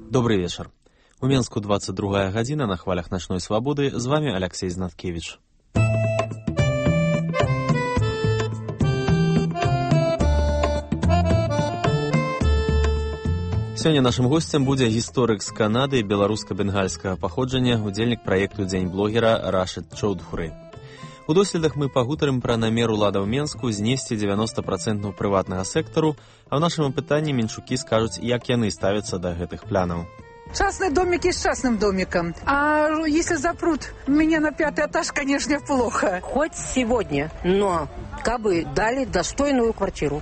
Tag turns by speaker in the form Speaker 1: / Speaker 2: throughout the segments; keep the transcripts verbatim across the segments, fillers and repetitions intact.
Speaker 1: Добрый вечер. У Менску двадцать другая гадзіна на хвалях начной свободы. З вами Алексей Знаткевич. Сёння нашим гостем будзе гісторык з Канады беларуска-бенгальскага паходжання, удзельнік праекту «Дзень блогера» Рашид Чоудхуры. У доследах мы пагутарым пра намер уладаў Менску знесці девяносто процентов прыватнага сектару, а ў нашым апытанні менчукі скажуць, як яны ставяцца да гэтых планаў.
Speaker 2: Частный домик есть частным домиком. А если запрут меня на пятый этаж, конечно, плохо.
Speaker 3: Хоть сегодня, но как бы дали достойную квартиру.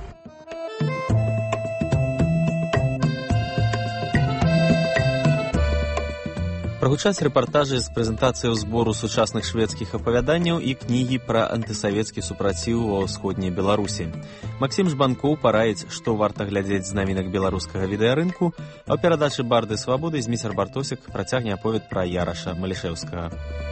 Speaker 1: Прагучаць рэпартажы з прэзентацыяў збору сучасных шведскіх апавяданняў і кнігі пра антысавецкі супраціў ва ўсходняй Беларусі. Максім Жбанкоў параіць, што варта глядзець з навінак беларускага відэарынку, а ў перадачы «Барды свабоды» Зміцер Бартосік працягне аповед пра Яраша Малішэўскага.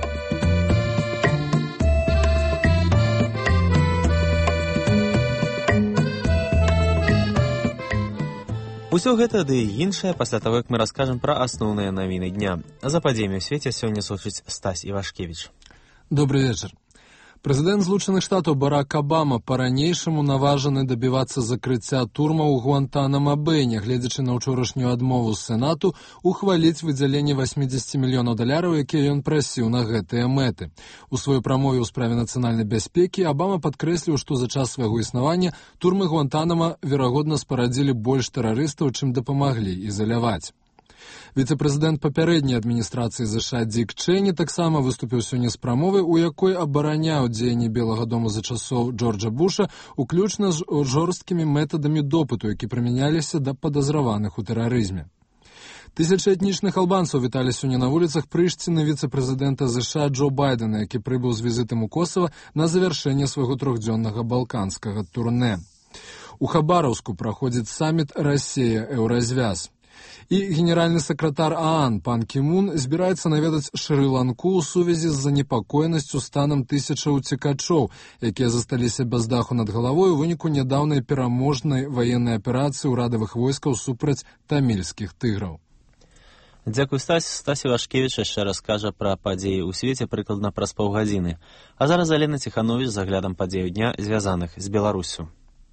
Speaker 1: Усё гэта ды і іншае пасля таго, як мы раскажам пра асноўныя навіны дня. За падзеямі ў свеце сёння сочыць Стась Івашкевіч.
Speaker 4: Добрый вечер. Прэзідэнт Злучаных Штатаў Барак Абама па-ранейшаму наважаны дабівацца закрыцця турма ў Гуантанама-Бэй, нягледзячы на ўчорашнюю адмову з Сенату ухваліць выдзяленне восемьдесят мільёнаў даляраў, якія ён прасіў на гэтыя мэты. У сваёй прамове ў справе нацыянальнай бяспекі Абама падкрэсліў, што за час свайго існавання турмы Гуантанама, верагодна, спарадзілі больш тэрарыстаў, чым дапамаглі ізаляваць. Віцэ-прэзідэнт папярэдняй адміністрацыі ЗША Дік Чэні таксама выступіў сёння з прамовай, у якой абараняў дзеянні Белага дому за часоў Джорджа Буша, уключна з жорсткімі метадамі допыту, які прымяняліся да падазраваных у тэрарызме. Тысячы этнічных албанцаў віталі сёння на вуліцах прышціны віцэ-прэзідэнта ЗША Джо Байдена, які прыбыў з візітам у Косава на завяршэнне свайго трохдзённага балканскага турне. У Хабараўску праходзіць саміт «Расія-Еўразвяз». І генеральны сакратар ААН пан Кімун збіраецца наведаць Шры-Ланку ў сувязі з занепакоенасцю станам тысячаў уцекачоў, якія засталіся без даху над галавой у выніку нядаўнай пераможнай ваеннай аперацыі ўрадавых войскаў супраць тамільскіх тыграў.
Speaker 1: Дзякуй, Стась. Стась Івашкевіч яшчэ раскажа пра падзеі ў свеце прыкладна праз паўгадзіны. А зараз Алена Ціхановіч з аглядам падзею дня, звязаных з Беларуссю.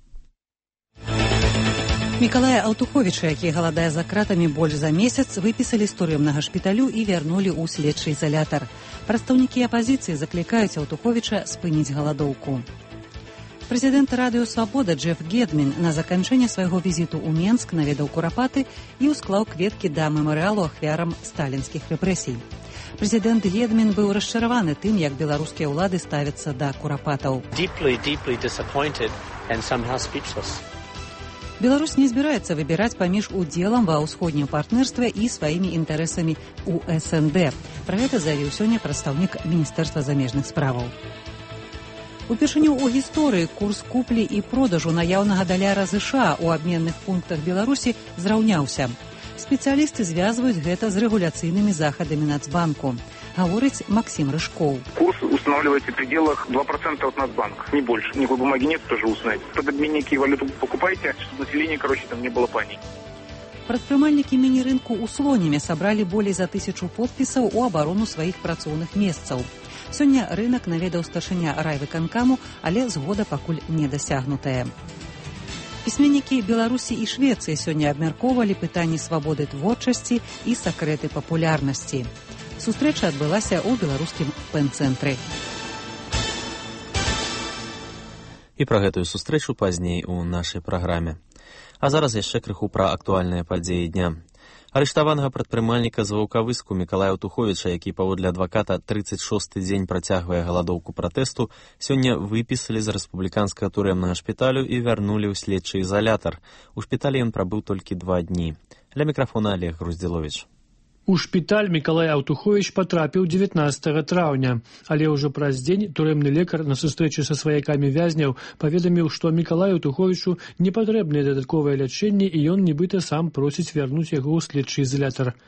Speaker 5: Мікалая Аўтуховіча, які галадае за кратамі больш за месяц, выпісалі з турэмнага шпіталю і вярнулі ў следчы ізалятар. Прадстаўнікі апазіцыі заклікаюць Аўтуховіча спыніць галадоўку. Прэзідэнт радыё «Свабода» Джеф Гедмін на заканчэнне свайго візіту ў Менск наведаў Курапаты і ўсклаў кветкі да мемарыялу ахвярам сталінскіх рэпрэсій. Прэзідэнт Гедмін быў расчараваны тым, як беларускія ўлады ставяцца да курапатаў.
Speaker 6: Deeply, deeply disappointed and somehow speechless.
Speaker 5: Беларусь не збіраецца выбіраць паміж удзелам ва ўсходнім партнерстве і сваімі інтарэсамі ў эс эн дэ. Пра гэта заявіў сёння прадстаўнік Міністэрства замежных справаў. Упершыню ў гісторыі курс куплі і продажу наяўнага даляра ЗША ў абменных пунктах Беларусі зраўняўся. Спецыялісты звязваюць гэта з рэгуляцыйнымі захадамі Нацбанку. Говорит Максим Рыжков.
Speaker 7: Курс устанавливается в пределах два процента от Нацбанка, не больше. Никакой бумаги нет, тоже узнать. Под обменники валюту покупайте, чтобы население, короче, там не было паники.
Speaker 5: Прадпрымальнікі міні-рынку ў Слонеме сабралі болей за тысячу подпісаў у абарону сваіх працоўных месцаў. Сёння рынак наведаў старшыня райвыканкаму, але згода пакуль не дасягнутая. Пісьменнікі Беларусі і Швецыі сёння абмяркоўвалі пытанні свабоды творчасці і сакрэты папулярнасці. Сустрэча адбылася ў беларускім пэн-цэнтры.
Speaker 1: І пра гэтую сустрэчу пазней у нашай праграме. А зараз яшчэ крыху пра актуальныя падзеі дня. Арыштаванага прадпрымальніка з Ваўкавыску Мікалая Аўтуховіча, які паводле адваката трыццаць шосты дзень працягвае галадоўку пратэсту, сёння выпісалі з рэспубліканскага турэмнага шпіталю і вярнулі ў следчы ізалятар. У шпіталі ён прабыў толькі два дні. Для мікрафона Олег Груздзіловіч.
Speaker 8: У шпіталь Мікалай Аўтуховіч патрапіў дзевятнаццатага траўня, але ўжо праз дзень турэмны лекар на сустрэчы са сваякамі вязняў паведаміў, што Мікалаю Аўтуховічу не патрэбнае дадатковае лячэнне і ён нібыта сам просіць вярнуць яго ў следчы ізалятар.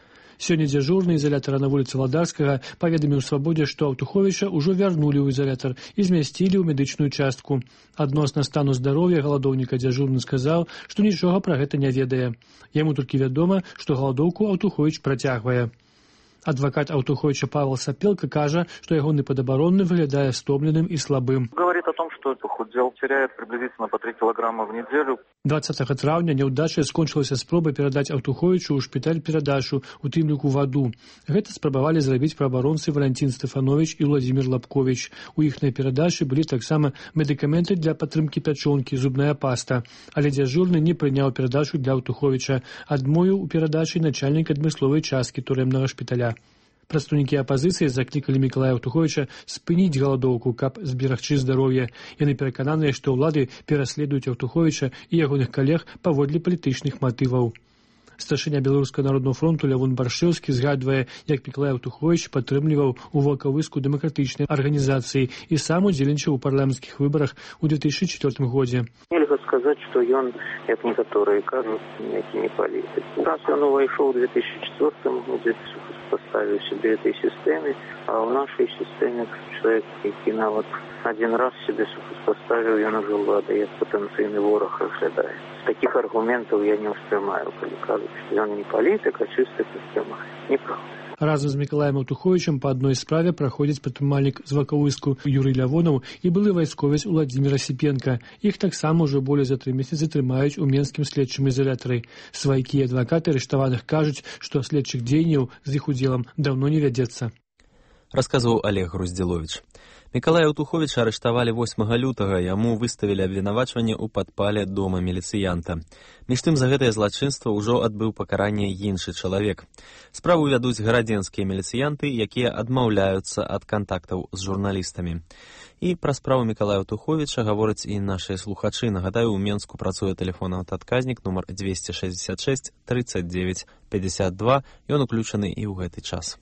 Speaker 8: Сёння дзяжурны ізалятара на вуліцы Владарскага паведаміў Свабодзе, што Аўтуховіча ўжо вярнулі ў ізалятар і змясцілі ў медычную частку. Адносна стану здароўя галадоўніка дзяжурны сказаў, што нічога пра гэта не ведае. Яму толькі вядома, што галадоўку Аўтуховіч працягвае. Адвакат Аўтуховіча Павел Сапелка кажа, што ягоны падабаронны выглядае стомленым і слабым.
Speaker 9: Говорит о том, что похудел, теряет приблизительно по три килограмма в неделю.
Speaker 8: двадцатага траўня няўдачай скончылася спроба перадаць Аўтуховічу ў шпіталь перадачу, у тым ліку ваду. Гэта спрабавалі зрабіць праабаронцы Валянцін Стэфановіч і Владзімір Лапковіч. У іхнай перадачы былі таксама медыкаменты для падтрымкі пячонкі, зубная паста. Але дзяжурны не прыняў перадачу для Аўтуховіча. Адмовіў у перадачы начальнік адмысловай часткі турэмнага шпіталя. Прадстаўнікі апазіцыі заклікалі Мікалая Аўтуховіча спыніць галадоўку, каб зберагчы здароўе. Яны перакананыя, што ўлады пераследуюць Аўтуховіча і ягоных калег паводле палітычных матываў. Старшыня Беларускага народнага фронту Лявон Баршэўскі згадвае, як Мікалай Аўтуховіч падтрымліваў у Ваўкавыску дэмакратычнай арганізацыі і сам удзельнічаў у парламенцкіх выбарах у две тысячи четвёртым годзе.
Speaker 9: Нельга сказаць, што ён, як некаторыя кажуць, які не палітык. Раз ён увайшоў у две тысячи четвёртым годзе, поставил себе этой системе, а в нашей системе человек, який нават один раз себе поставил, ён уже влада, як потенційний ворог розглядає. З таких аргументів я не усприймаю, коли кажуть, що він не політик, а чиста система. Неправда.
Speaker 8: Разам з Мікалаем Аўтуховічам па адной справе праходзіць прадпрымальнік з Ваўкавыску Юрый Лявонаў і былы вайсковец Уладзімір Асіпенка. Іх таксама ўжо болей за тры месяцы трымаюць у менскім следчым ізалятары. Сваякі і адвакаты арыштаваных кажуць, што следчых дзеянняў з іх удзелам даўно не вядзецца.
Speaker 1: Расказваў Олег Груздзіловіч. Мікалая Аўтуховіча арыштавалі восьмага лютага, яму выставілі абвінавачванне ў падпале дома міліцыянта. Між тым за гэтае злачынства ўжо адбыў пакаранне іншы чалавек. Справу вядуць гарадзенскія міліцыянты, якія адмаўляюцца ад кантактаў з журналістамі. І пра справу Мікалая Аўтуховіча гавораць і нашыя слухачы. Нагадаю, у Менску працуе тэлефонны адказнік нумар двести шестьдесят шесть тридцать девять пятьдесят два, ён уключаны і ў гэты час.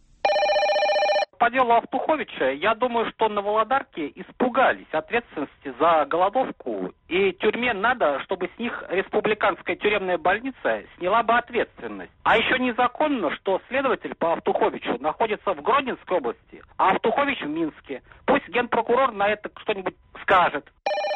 Speaker 10: По делу Аўтуховича, я думаю, что на Володарке испугались ответственности за голодовку, и тюрьме надо, чтобы с них республиканская тюремная больница сняла бы ответственность. А еще незаконно, что следователь по Аўтуховичу находится в Гродненской области, а Аўтухович в Минске. Пусть генпрокурор на это что-нибудь скажет.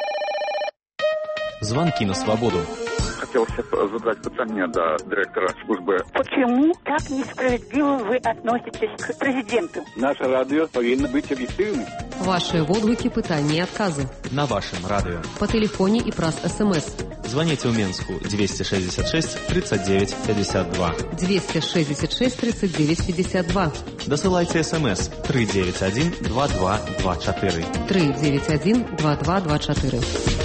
Speaker 1: Звонки на свободу.
Speaker 11: Хотелось задать питание до директора службы.
Speaker 12: Почему так несправедливо вы относитесь к президенту?
Speaker 13: Наше радио повинно быть объективным.
Speaker 14: Ваши водгуки, пытания и отказы.
Speaker 1: На вашем радио.
Speaker 14: По телефоне и праз СМС.
Speaker 1: Звоните в Минску двести шестьдесят шесть тридцать девять пятьдесят два.
Speaker 14: двести шестьдесят шесть тридцать девять пятьдесят два.
Speaker 1: Досылайте СМС три девять один два два два четыре.
Speaker 14: три девять один два два два четыре.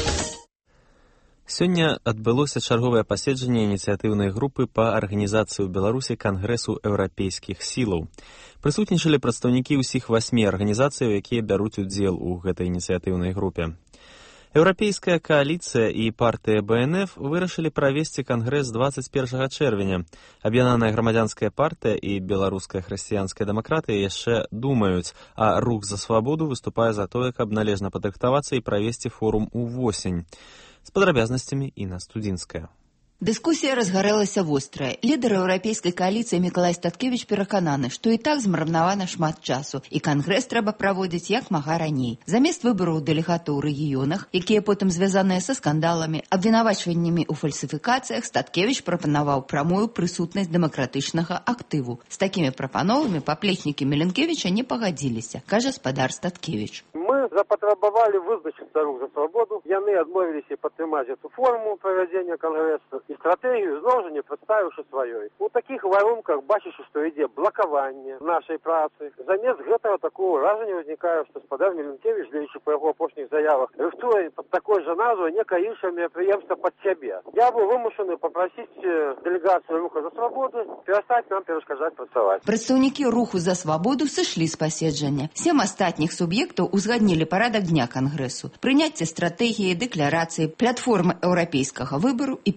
Speaker 1: Сёння адбылося чарговае паседжанне ініцыятыўнай групы па арганізацыі ў Беларусі Кангрэсу еўрапейскіх сілаў. Прысутнічалі прадстаўнікі ўсіх васьмі арганізацыяў, якія бяруць удзел у гэтай ініцыятыўнай групе. Еўрапейская кааліцыя і партыя бэ эн эф вырашылі правесці кангрэс двадцать первого чэрвеня. Аб'яднаная грамадзянская партыя і беларуская хрысціянская дэмакратыя яшчэ думаюць, а рух за свабоду выступае за тое, каб належна падрыхтавацца і правесці форум увосень. З падрабязнасцямі Інна Студзінская.
Speaker 15: Дыскусія разгарэлася вострая. Лідар еўрапейскай кааліцыі Мікалай Статкевіч перакананы, што і так змарнавана шмат часу, і кангрэс трэба праводзіць як мага раней. Замест выбараў дэлегатаў у рэгіёнах, якія потым звязаныя са скандаламі, абвінавачваннямі ў фальсіфікацыях, Статкевіч прапанаваў прамую прысутнасць дэмакратычнага актыву. З такімі прапановамі паплечнікі Міленкевіча не пагадзіліся, кажа спадар Статкевіч.
Speaker 16: Мы запатрабавалі вызначыцца рух за свабоду. Яны адмовіліся падтрымаць эту форму правядзення кангрэсу і стратэгію зноў жа не прадставіўшы сваёй. У такіх варунках бачыш, што ідзе блакаванне нашай працы. Замест гэтага такого ўражання ўзнікае, што спадар Міленкевіч, глядзячы па яго апошніх заявах, рыхтуе пад такой жа назвай некае іншае мерапрыемства пад сябе. Я быў вымушаны папрасіць дэлегацыю руха за свабоду перастаць нам перашкаджаць працаваць.
Speaker 15: Прадстаўнікі руху за свабоду сышлі з паседжання. Сем астатніх суб'ектаў узгаднілі парадак дня кангрэсу, прыняцце стратэгіі, дэкларацыі, платформы еўрапейскага выбару і пытання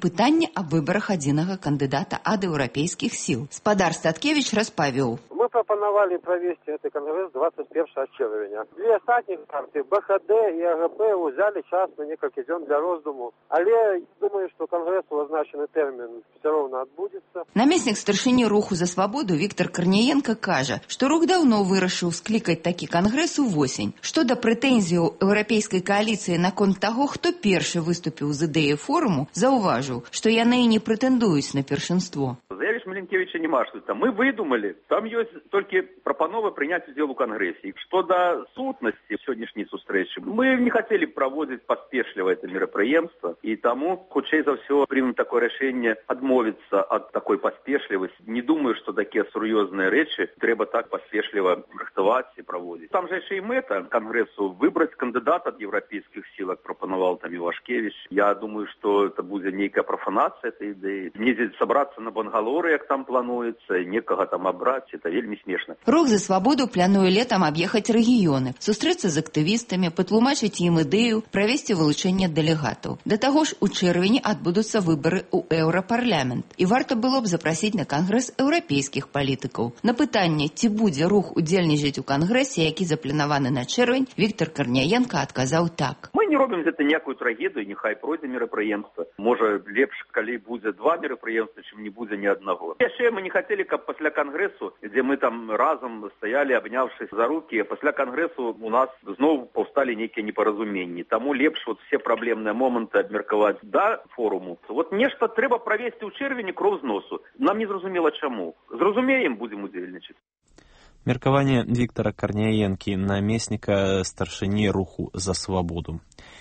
Speaker 15: рашэнне аб выбарах адзінага кандыдата ад еўрапейскіх сіл. Спадар Статкевич распавёў.
Speaker 16: Мы прапанавалі правесці гэты кангрэс двадцать первого чэрвеня. Две астатніх партыі, бэ ха дэ і а гэ пэ, узялі час на некалькі дзён для роздуму. Але думаю, што кангрэсу азначаны тэрмін все роўна адбудзецца.
Speaker 15: Намеснік старшыні руху за свабоду Віктор Карняенко кажа, што рух даўно вырашыў склікаць такі кангрэс увосень. Што да прэтэнзіяў еўрапейскай кааліцыі наконт таго, хто першы выступіў з ідэяй форуму, заўважыў, што яны і не прэтэндуюць на першынство.
Speaker 11: Заявіш Маленкевича няма, што там мы выдумалі. Там ёсць толькі прапанова прыняць удзел у кангрэсе. Што да сутнасці сённяшняй сустрэчы, мы не хацелі праводзіць паспешліва это мерапрыемства, і таму, хутчэй за ўсё, прымем такое рашэнне адмовіцца ад такой паспешлівасці. Не думаю, што такія сур'ёзныя рэчы трэба так паспешліва рыхтаваць і праводзіць. Там жа яшчэ і мэта кангрэсу выбраць кандыдата ад еўрапейскіх сіл, як прапанаваў там Івашкевіч. Я думаю, што это будзе нейкая профанацыя этой ідэі. Недзе сабрацца на бангалоры, як там плануецца, некага там абраць, это вельмі смешна.
Speaker 15: Рух за свабоду плануе летам аб'ехаць рэгіёны, сустрэцца з актывістамі, патлумачыць ім ідэю, правесці вылучэнне дэлегатаў. Да таго ж у чэрвені адбудуцца выбары ў еўрапарламент. І варта было б запрасіць на кангрэс еўрапейскіх палітыкаў. На пытанне, ці будзе рух удзельнічаць у кангрэсе, які запланаваны на чэрвень, Віктор Карняенко адказаў так.
Speaker 11: Мы не робім гэта ніякую трагедыю, няхай пройдзе мерапрыемства. Можа, лепш, калі будзе два мерапрыемства, чым не будзе ні аднаго. Яшчэ мы не хацелі, каб пасля кангрэсу, дзе мы там разам стаялі, абняўшись за рукі, пасля кангрэсу у нас зноў паўсталі нейкія непаразуменні. Таму лепш вот все праблемныя моманты абмеркаваць да форуму. Вот нешта трэба правесці ў чэрвені кроў з носу. Нам не зразумела чаму. Зразумеем, будзем удзельнічаць.
Speaker 1: Меркаванне Віктора Карняенкі, намесніка старшыні руху за свабоду.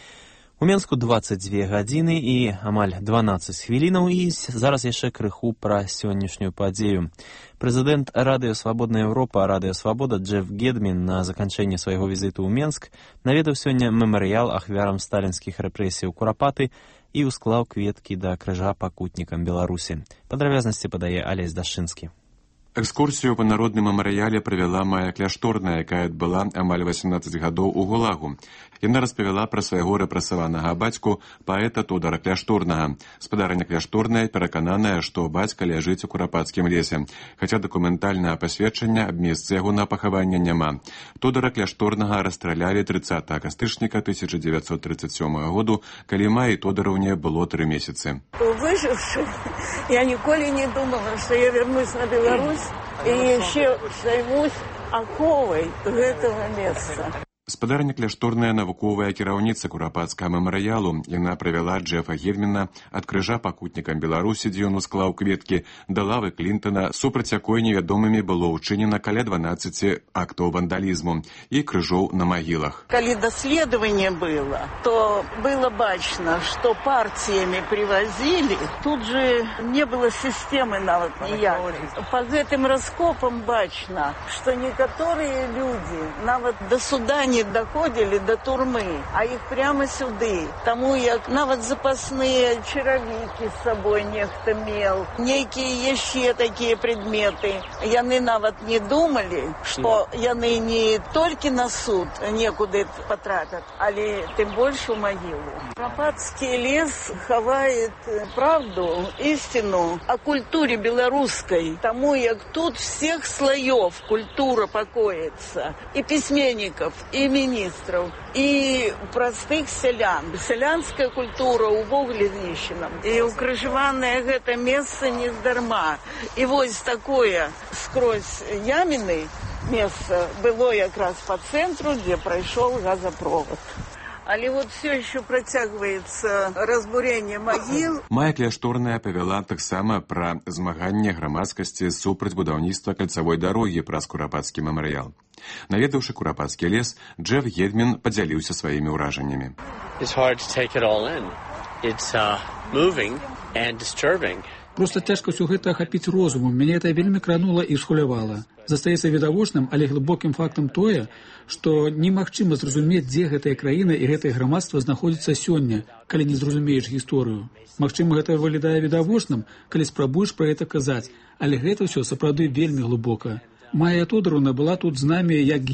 Speaker 1: У Менску дваццаць дзве гадзіны і амаль дванаццаць хвілінаў, і зараз яшчэ крыху пра сённяшнюю падзею. Прэзідэнт Радыё Свабодная Еўропа, Радыё Свабода Джеф Гедмін на заканчэнні свайго візіту ў Менск наведаў сёння мемарыял ахвярам сталінскіх рэпрэсій у Курапаты і ўсклаў кветкі да крыжа пакутнікам Беларусі. Падрабязнасці падае Алесь Дашчынскі.
Speaker 17: Экскурсію па народным мемарыяле правяла Майя Кляшторная, якая адбыла амаль васемнаццаць гадоў у ГУЛАГу. Яна распавяла пра свайго рэпрэсаванага бацьку, паэта Тодара Кляшторнага. Спадарыня Кляшторная перакананая, што бацька ляжыць у Курапацкім лесе, хаця дакументальнага пасведчання аб месцы ягонага пахавання няма. Тодара Кляшторнага расстралялі трыццатага кастрычніка тысяча дзевяцьсот тридцать сёмага году, калі Майі Тодораўне было тры месяцы.
Speaker 18: Выживши, я ніколі не думала, што я вернусь на Беларусь і яшчэ займусь аховай гэтага месца.
Speaker 17: Спадарня Кляшторная навуковая кіраўніца Курапацкага мемарыялу. Яна правяла Джефа Гедміна ад крыжа пакутнікам Беларусі, дзе ён усклаў кветкі, да лавы Клінтона, супраць якой невядомымі было ўчынена каля дванаццаці актаў вандалізму і крыжоў на магілах.
Speaker 18: Калі даследаванне было, то было бачна, што партіямі привозили, тут же не было сістэмы нават ніякай. Па гэтым раскопам бачна, што некаторыя людзі нават да суда не доходили до турмы, а их прямо сюды. Тому як нават запасные чаравікі з собой нехто мел, нейкія яшчэ такія предметы. Яны нават не думали, што яны не толькі на суд некуды потрапят, але тым больш у могилу. Курапацкі лес хавает правду, истину о культуре белорусской. Тому як тут всех слоев культура покоится. И письменников, и министров, и простых селян. Селянская культура увогуле знищена. И укрыжаванае гэта месца не здарма. И вось такое скрозь яміны месца было якраз по центру, где пройшоў газопровод. Але вот все еще працягваецца разбурение магіл.
Speaker 17: Майя Кляшторная павяла таксама пра змаганне грамадскасці супраць будаўніцтва кальцавой дарогі праз Курапацкі мемарыял. Наведаўшы Курапацкі лес, Джеф Гедмін падзяліўся сваімі ўражаннямі.
Speaker 6: It's hard to take it all in. It's uh, moving and disturbing.
Speaker 8: Проста цяжка ўсё гэта ахапіць розумам. Мяне это вельмі кранула і схвалявала. Застаецца відавочным, але глыбокім фактам тое, што немагчыма зразумець, дзе гэтая краіна і гэтае грамадства знаходзіцца сёння, калі не зразумееш гісторыю. Магчыма, гэта выглядае відавочным, калі спрабуеш пра гэта казаць, але гэта ўсё сапраўды вельмі глыбока. Майя Тодораўна была тут з намі як гід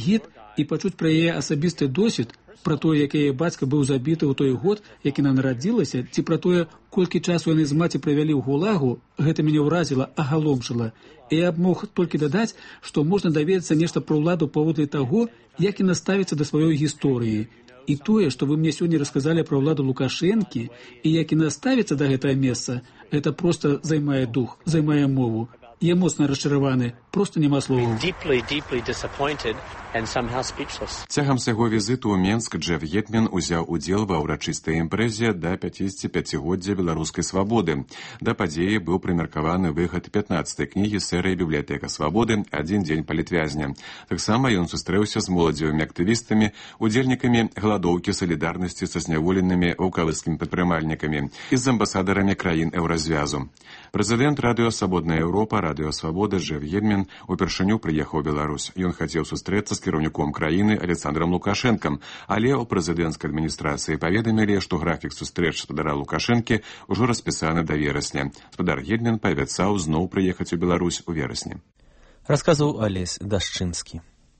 Speaker 19: і пачуць пра яе асабісты досвед, пра тое, як яе бацька быў забіты ў той год, як яна нарадзілася, ці пра тое, колькі часу яны з маці правялі ў гулагу, гэта мяне ўразіла, агаломшыла. І я б мог толькі дадаць, што можна даведацца нешта пра ўладу паводле таго, як яна ставіцца да сваёй гісторыі. І тое, што вы мне сёння расказалі пра ўладу Лукашэнкі, і як яна ставіцца да гэтага месца, гэта проста займае дух, займае мову. Я моцна расчараваны, проста няма словаў.
Speaker 17: Цягам свайго візіту ў Менск Джеф Гетмен узяў удзел ва ўрачыстай імпрэзе да пяцідзесятіпяцігоддзя беларускай свабоды. Да падзеі быў прымеркаваны выхад пятнаццатай кнігі серыі «Бібліятэка свабоды. Адзін дзень палітвязня». Таксама ён сустрэўся з моладзевымі актывістамі, удзельнікамі галадоўкі салідарнасці са зняволенымі ваўкавыскімі прадпрымальнікамі і з амбасадарамі краін еўразвязу. Прэзідэнт радыё «Свабодная Еўропа», радыё «Свабода» Джеф Гетмен упершыню прыехаў у Беларусь. Ён хацеў сустрэцца з кіраўніком краіны Александром Лукашэнкам, але ў прэзідэнцкай адміністрацыі паведамілі, што графік сустрэч спадара Лукашэнкі ўжо распісаны да верасня. Спадар Гетмен паабяцаў зноў прыехаць у Беларусь у верасні.
Speaker 1: Расказваў Алесь Дашчынскі.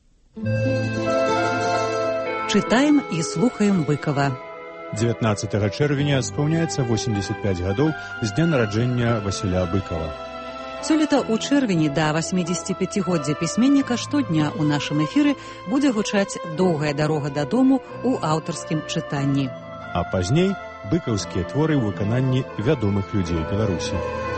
Speaker 5: Чытаем і слухаем Быкова.
Speaker 20: дзевятнаццатага чэрвеня спаўняецца восемьдесят пять гадоў з дня нараджэння Васіля Быкова.
Speaker 5: Сёлета ў чэрвені да восьмідзесяціпяцігоддзя пісьменніка штодня ў нашым эфіры будзе гучаць «Доўгая дарога дадому» ў аўтарскім чытанні.
Speaker 20: А пазней быкаўскія творы ў выкананні вядомых людзей Беларусі.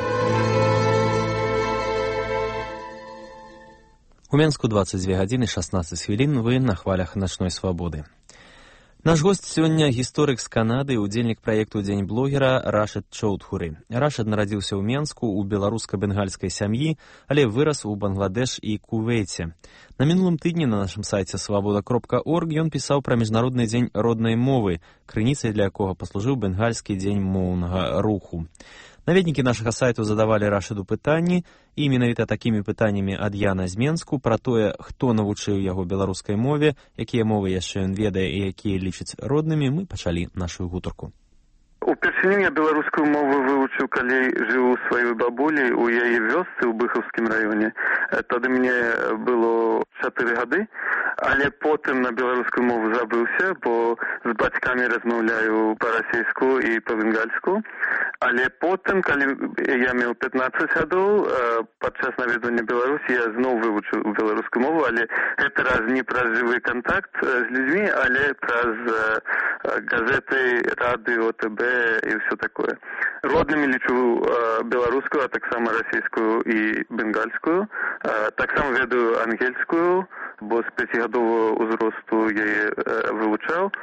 Speaker 1: У Менску двадцать две гадзіны шаснаццаць хвілін, вы на хвалях начной свабоды. Наш гость сёння гісторык з Канады, удзельнік праекту «Дзень блогера» Рашид Чоудхуры. Рашид нарадзіўся ў Менску ў беларуска-бенгальскай сям'і, але вырас у Бангладеш і Кувейце. На мінулым тыдні на нашым сайце свабода кропка орг ён пісаў пра міжнародны дзень роднай мовы, крыніцай для якога паслужыў бенгальскі дзень моўнага руху. Наведнікі нашага сайту задавалі Рашыду пытанні, і менавіта такімі пытаннямі ад Яна з Менску пра тое, хто навучыў яго беларускай мове, якія мовы яшчэ ён ведае і якія лічыць роднымі, мы пачалі нашу гутарку.
Speaker 21: Упершыню я беларускую мову вывучыў, калі жыў у сваёй бабулі у яе вёсцы ў Быхаўскім раёне. Тады мне было чатыры гады, але потым на беларускую мову забыўся, бо з бацькамі размаўляю па-расейску і па-бенгальску. Але потым, калі я меў пятнаццаць гадоў, падчас наведвання Беларусі я зноў вывучыў беларускую мову, але гэты раз не праз жывы кантакт з людзьмі, але праз газеты, радыё, тэ бэ і ўсё такое. Роднымі лічу беларускую, а таксама расійскую і бенгальскую. Таксама ведаю ангельскую, бо з пяцігадовага ўзросту я яе вывучаў.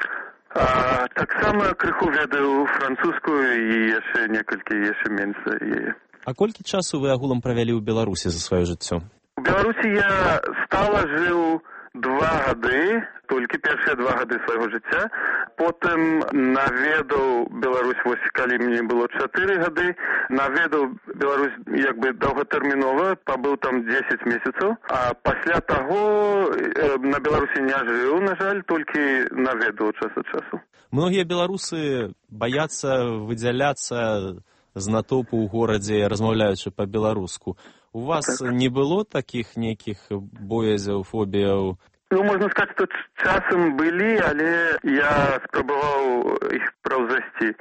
Speaker 21: А, таксама крыху ведаю французскую і яшчэ некалькі яшчэ менш за яе.
Speaker 1: А колькі часу вы агулам правялі ў Беларусі за сваё жыццё?
Speaker 21: У Беларусі я стала жыў два гады, толькі першыя два гады свайго жыцця. Потым наведаў Беларусь, вось калі мне было чатыры гады, наведаў Беларусь як бы доўгатэрмінова, пабыў там дзесяць месяцаў, а пасля таго э, на Беларусі не жыў, на жаль, толькі наведаў час ад часу.
Speaker 1: Многія беларусы баяцца выдзяляцца з натоўпу ў горадзе, размаўляючы па-беларуску. У вас так. Не было такіх нейкіх боязяў, фобіяў?
Speaker 21: Ну, можна сказаць, што часам былі, але я спрабаваў іх праўзасці.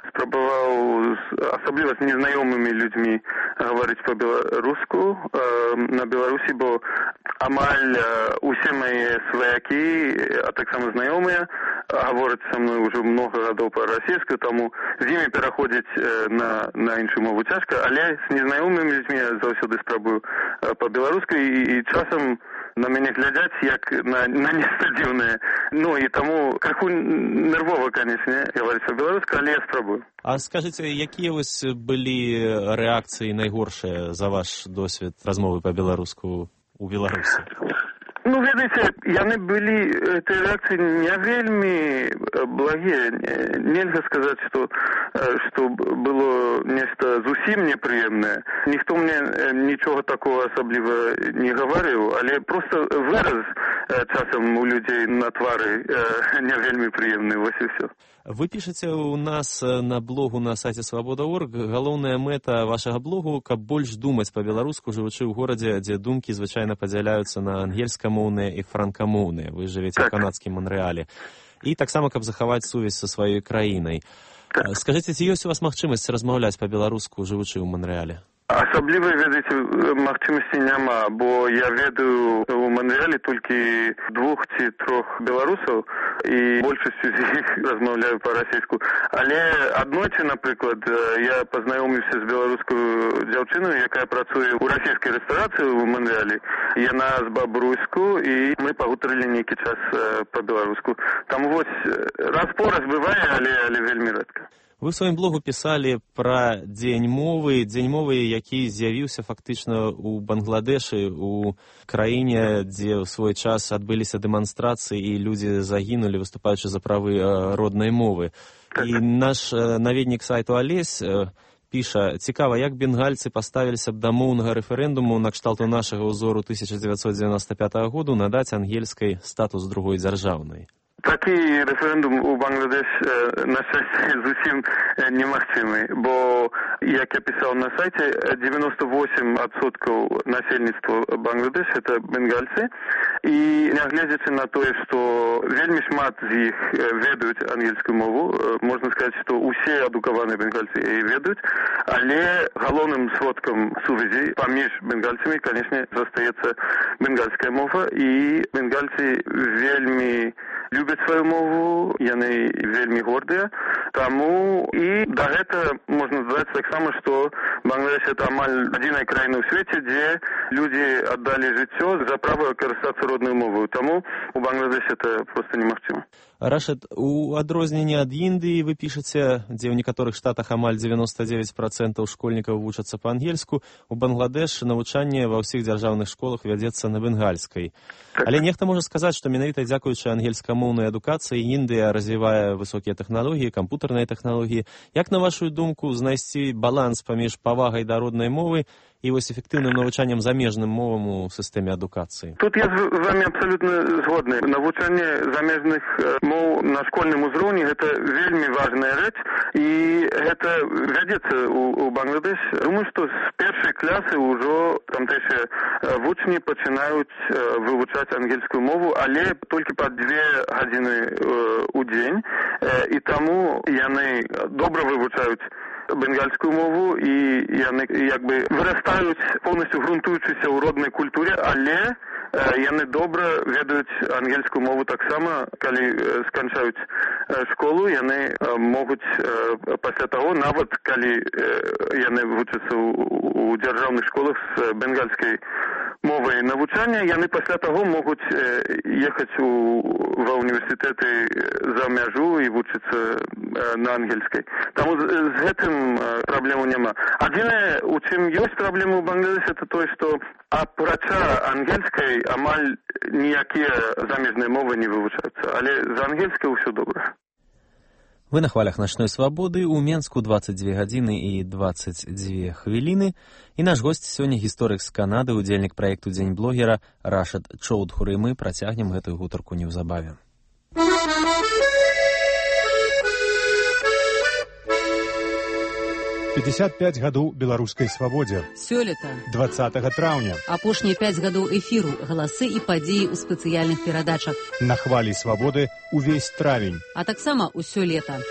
Speaker 21: Спрабаваў, асабліва з незнаёмымі людзьмі, гаварыць па-беларуску э, на Беларусі, бо амаль э, усе мае сваякі, а таксама знаёмыя, гавораць са мной ўжо многа гадоў па-расійску, таму з імі пераходзіць э, на, на іншую мову цяжка, але з незнаёмымі людзьмі я заўсёды спрабую э, па-беларуску, і, і часам на мяне глядзяць як на, на нешта дзіўнае. Ну, і таму крыху нервова, канечне, гаварыць па-беларуску, але я спрабую.
Speaker 1: А скажыце, якія вось былі рэакцыі найгоршыя за ваш досвед размовы па-беларуску ў Беларусі?
Speaker 21: Ну, ведаеце, яны былі, этой рэакцыі не вельмі благія. Нельга сказаць, што, што было нешта зусім непрыемнае. Ніхто мне нічога такого асабліва не гаварыў, але проста выраз часам у людзей на твары не вельмі прыемны, вось і ўсё.
Speaker 1: Вы пішаце ў нас на блогу на сайце свабода точка орг. Галоўная мэта вашага блогу, каб больш думаць па-беларуску, жывучы ў горадзе, дзе думкі звычайна падзяляюцца на ангельскамоўныя англійскамоўныя і франкамоўныя. Вы жывеце ў канадскім Монрэале. І таксама, каб захаваць сувязь са сваёй краінай. Скажыце, ці ёсць у вас магчымасць размаўляць па-беларуску, жывучы ў Монрэале?
Speaker 21: Асаблівай, ведаеце, магчымасці няма, бо я ведаю у Монрэале толькі двух ці трох беларусаў, і большасцю з іх размаўляю па-расейску. Але аднойчы, напрыклад, я пазнаёміўся з беларускую дзяўчыною, якая працуе ў расійскай рэстарацыі ў Монрэале. Яна з Бабруйску, і мы пагутарылі нейкі час па-беларуску. Таму вось раз-пораз бывае, але, але вельмі рэдка.
Speaker 1: Вы ў сваім блогу пісалі пра дзень мовы, дзень мовы, які з'явіўся фактычна ў Бангладэшы, у краіне, дзе ў свой час адбыліся дэманстрацыі і людзі загінулі, выступаючы за правы роднай мовы. І наш наведнік сайту Алесь піша: цікава, як бенгальцы паставіліся б да моўнага рэферэндуму накшталту нашага ўзору тысяча дзевяцьсот дзевяноста пятага году надаць ангельскай статус другой дзяржаўнай.
Speaker 21: Такі рэферэндум у Бангладеш, на шчасце, зусім немагчымы, бо, як я пісаў на сайце, девяносто восемь адсоткаў насельніцтва Бангладеш – это бенгальцы, і нягледзячы на тое, што вельмі шмат з іх ведаюць ангельскую мову, можна сказаць, што ўсе адукаваныя бенгальцы яе ведаюць, але галоўным сродкам сувязі паміж бенгальцамі, канешне, застаецца бенгальская мова, і бенгальцы вельмі любяць сваю мову, яны вельмі гордыя. Таму і да гэта можна сказаць таксама, што Бангладеш – это амаль адзіная краіна ў свеце, дзе людзі аддалі жыццё за права карыстацца роднай моваю. Таму у Бангладеш это проста немагчыма.
Speaker 1: Рашид, у адрозненні ад Індыі вы пішаце, дзе ў некаторых штатах амаль девяносто девять процентов школьнікаў вучацца па-ангельску, у Бангладеш навучанне ва ўсіх дзяржаўных школах вядзецца на бенгальскай. Але нехта можа сказаць, што менавіта дзякуючы ангельскамоўнай адукацыі Індыя развівае высокія тэхналогіі, кампутарныя тэхналогіі. Як, на вашу думку, знайсці баланс паміж павагай да роднай мовы і вось эфектыўным навучаннем замежным мовам у сістэме адукацыі?
Speaker 21: Тут я з вами абсолютно згодны. Навучанне замежных моў на школьным узроўні – гэта вельмі важная рэч, і гэта вядзецца ў, ў Бангладеш. Думаю, што з першай класы ўжо тамтэйшыя вучні пачынаюць вывучаць ангельскую мову, але толькі па две гадзіны ў дзень, і таму яны добра вывучаюць бенгальскую мову, і яны як бы вырастаюць, поўнасцю грунтуючыся ў роднай культуре, але яны добра ведаюць ангельскую мову таксама, калі сканчаюць школу, яны могуць пасля таго, нават калі яны вучацца ў дзяржаўных школах з бенгальскай мовай навучання, яны пасля таго могуць ехаць у, ва універсітэты за мяжу і вучыцца на ангельскай. Таму з, з гэтым праблему няма. Адзінае, у чым ёсць праблема ў Бангладеше, это тое, што апрача ангельскай амаль ніякія замежныя мовы не вывучаюцца, але за ангельскай ўсё добра.
Speaker 1: Вы на хвалях начной свабоды, у Менску двадцать две гадзіны і двадцать две хвіліны. І наш госць сёння гісторык з Канады, удзельнік праекту «Дзень блогера» Рашид Чоудхури. Мы працягнем гэтую гутарку неўзабаве.
Speaker 20: пятьдесят пять гадоў беларускай свабодзе.
Speaker 5: Сёлета.
Speaker 20: двадцатага траўня.
Speaker 5: Апошнія пяць гадоў эфіру, галасы і падзеі ў спецыяльных перадачах.
Speaker 20: На хвалі свабоды увесь травень.
Speaker 5: А таксама ўсё лета.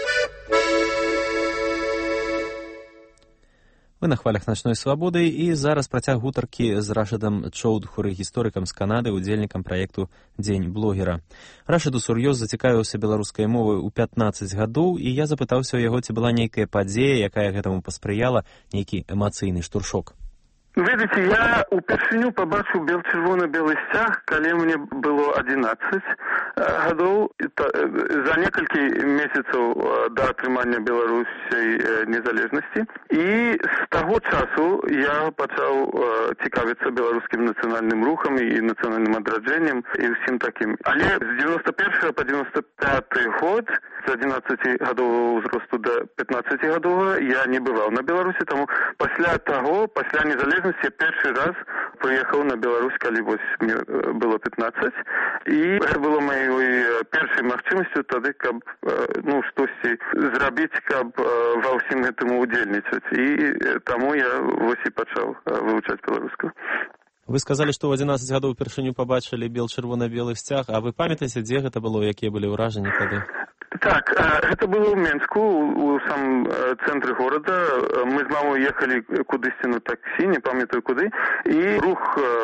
Speaker 1: Вы на хвалях начной свабоды, і зараз працяг гутаркі з Рашидам Чоудхури, гісторыкам з Канады, удзельнікам праекту «Дзень блогера». Рашиду сур'ёз зацікавіўся беларускай мовай у пятнаццаць гадоў, і я запытаўся ў яго, ці была нейкая падзея, якая гэтаму паспрыяла, нейкі эмацыйны штуршок.
Speaker 21: Ведаеце, я упершыню пабачыў бел-чырвона-белы сцяг, калі мне было адзінаццаць гадоў, за некалькі месяцаў да атрымання Беларусей незалежнасці. І з таго часу я пачаў цікавіцца беларускім нацыянальным рухам і нацыянальным адраджэннем і ўсім такім. Але з девяносто першага па девяносто пяты год, з адзінаццаці гадовага ўзросту да пятнаццаці гадовага, я не бываў на Беларусі, таму пасля таго, пасля незалежнасці, я першы раз прыехаў на Беларусь, калі вось мне было пятнаццаць, і гэта было маёй першай магчымасцю тады, каб ну штосьці зрабіць, каб ва ўсім гэтым удзельнічаць. І таму я вось і пачаў вывучаць беларускую.
Speaker 1: Вы сказалі, што ў адзінаццаць гадоў упершыню пабачылі бел-чырвона-белы сцяг, а вы памятаеце, дзе гэта было, якія былі ўражанні тады?
Speaker 21: Так, гэта было ў Менску, у самым цэнтры горада. Мы з мамой ехалі кудысьці на таксі, не памятаю куды, і рух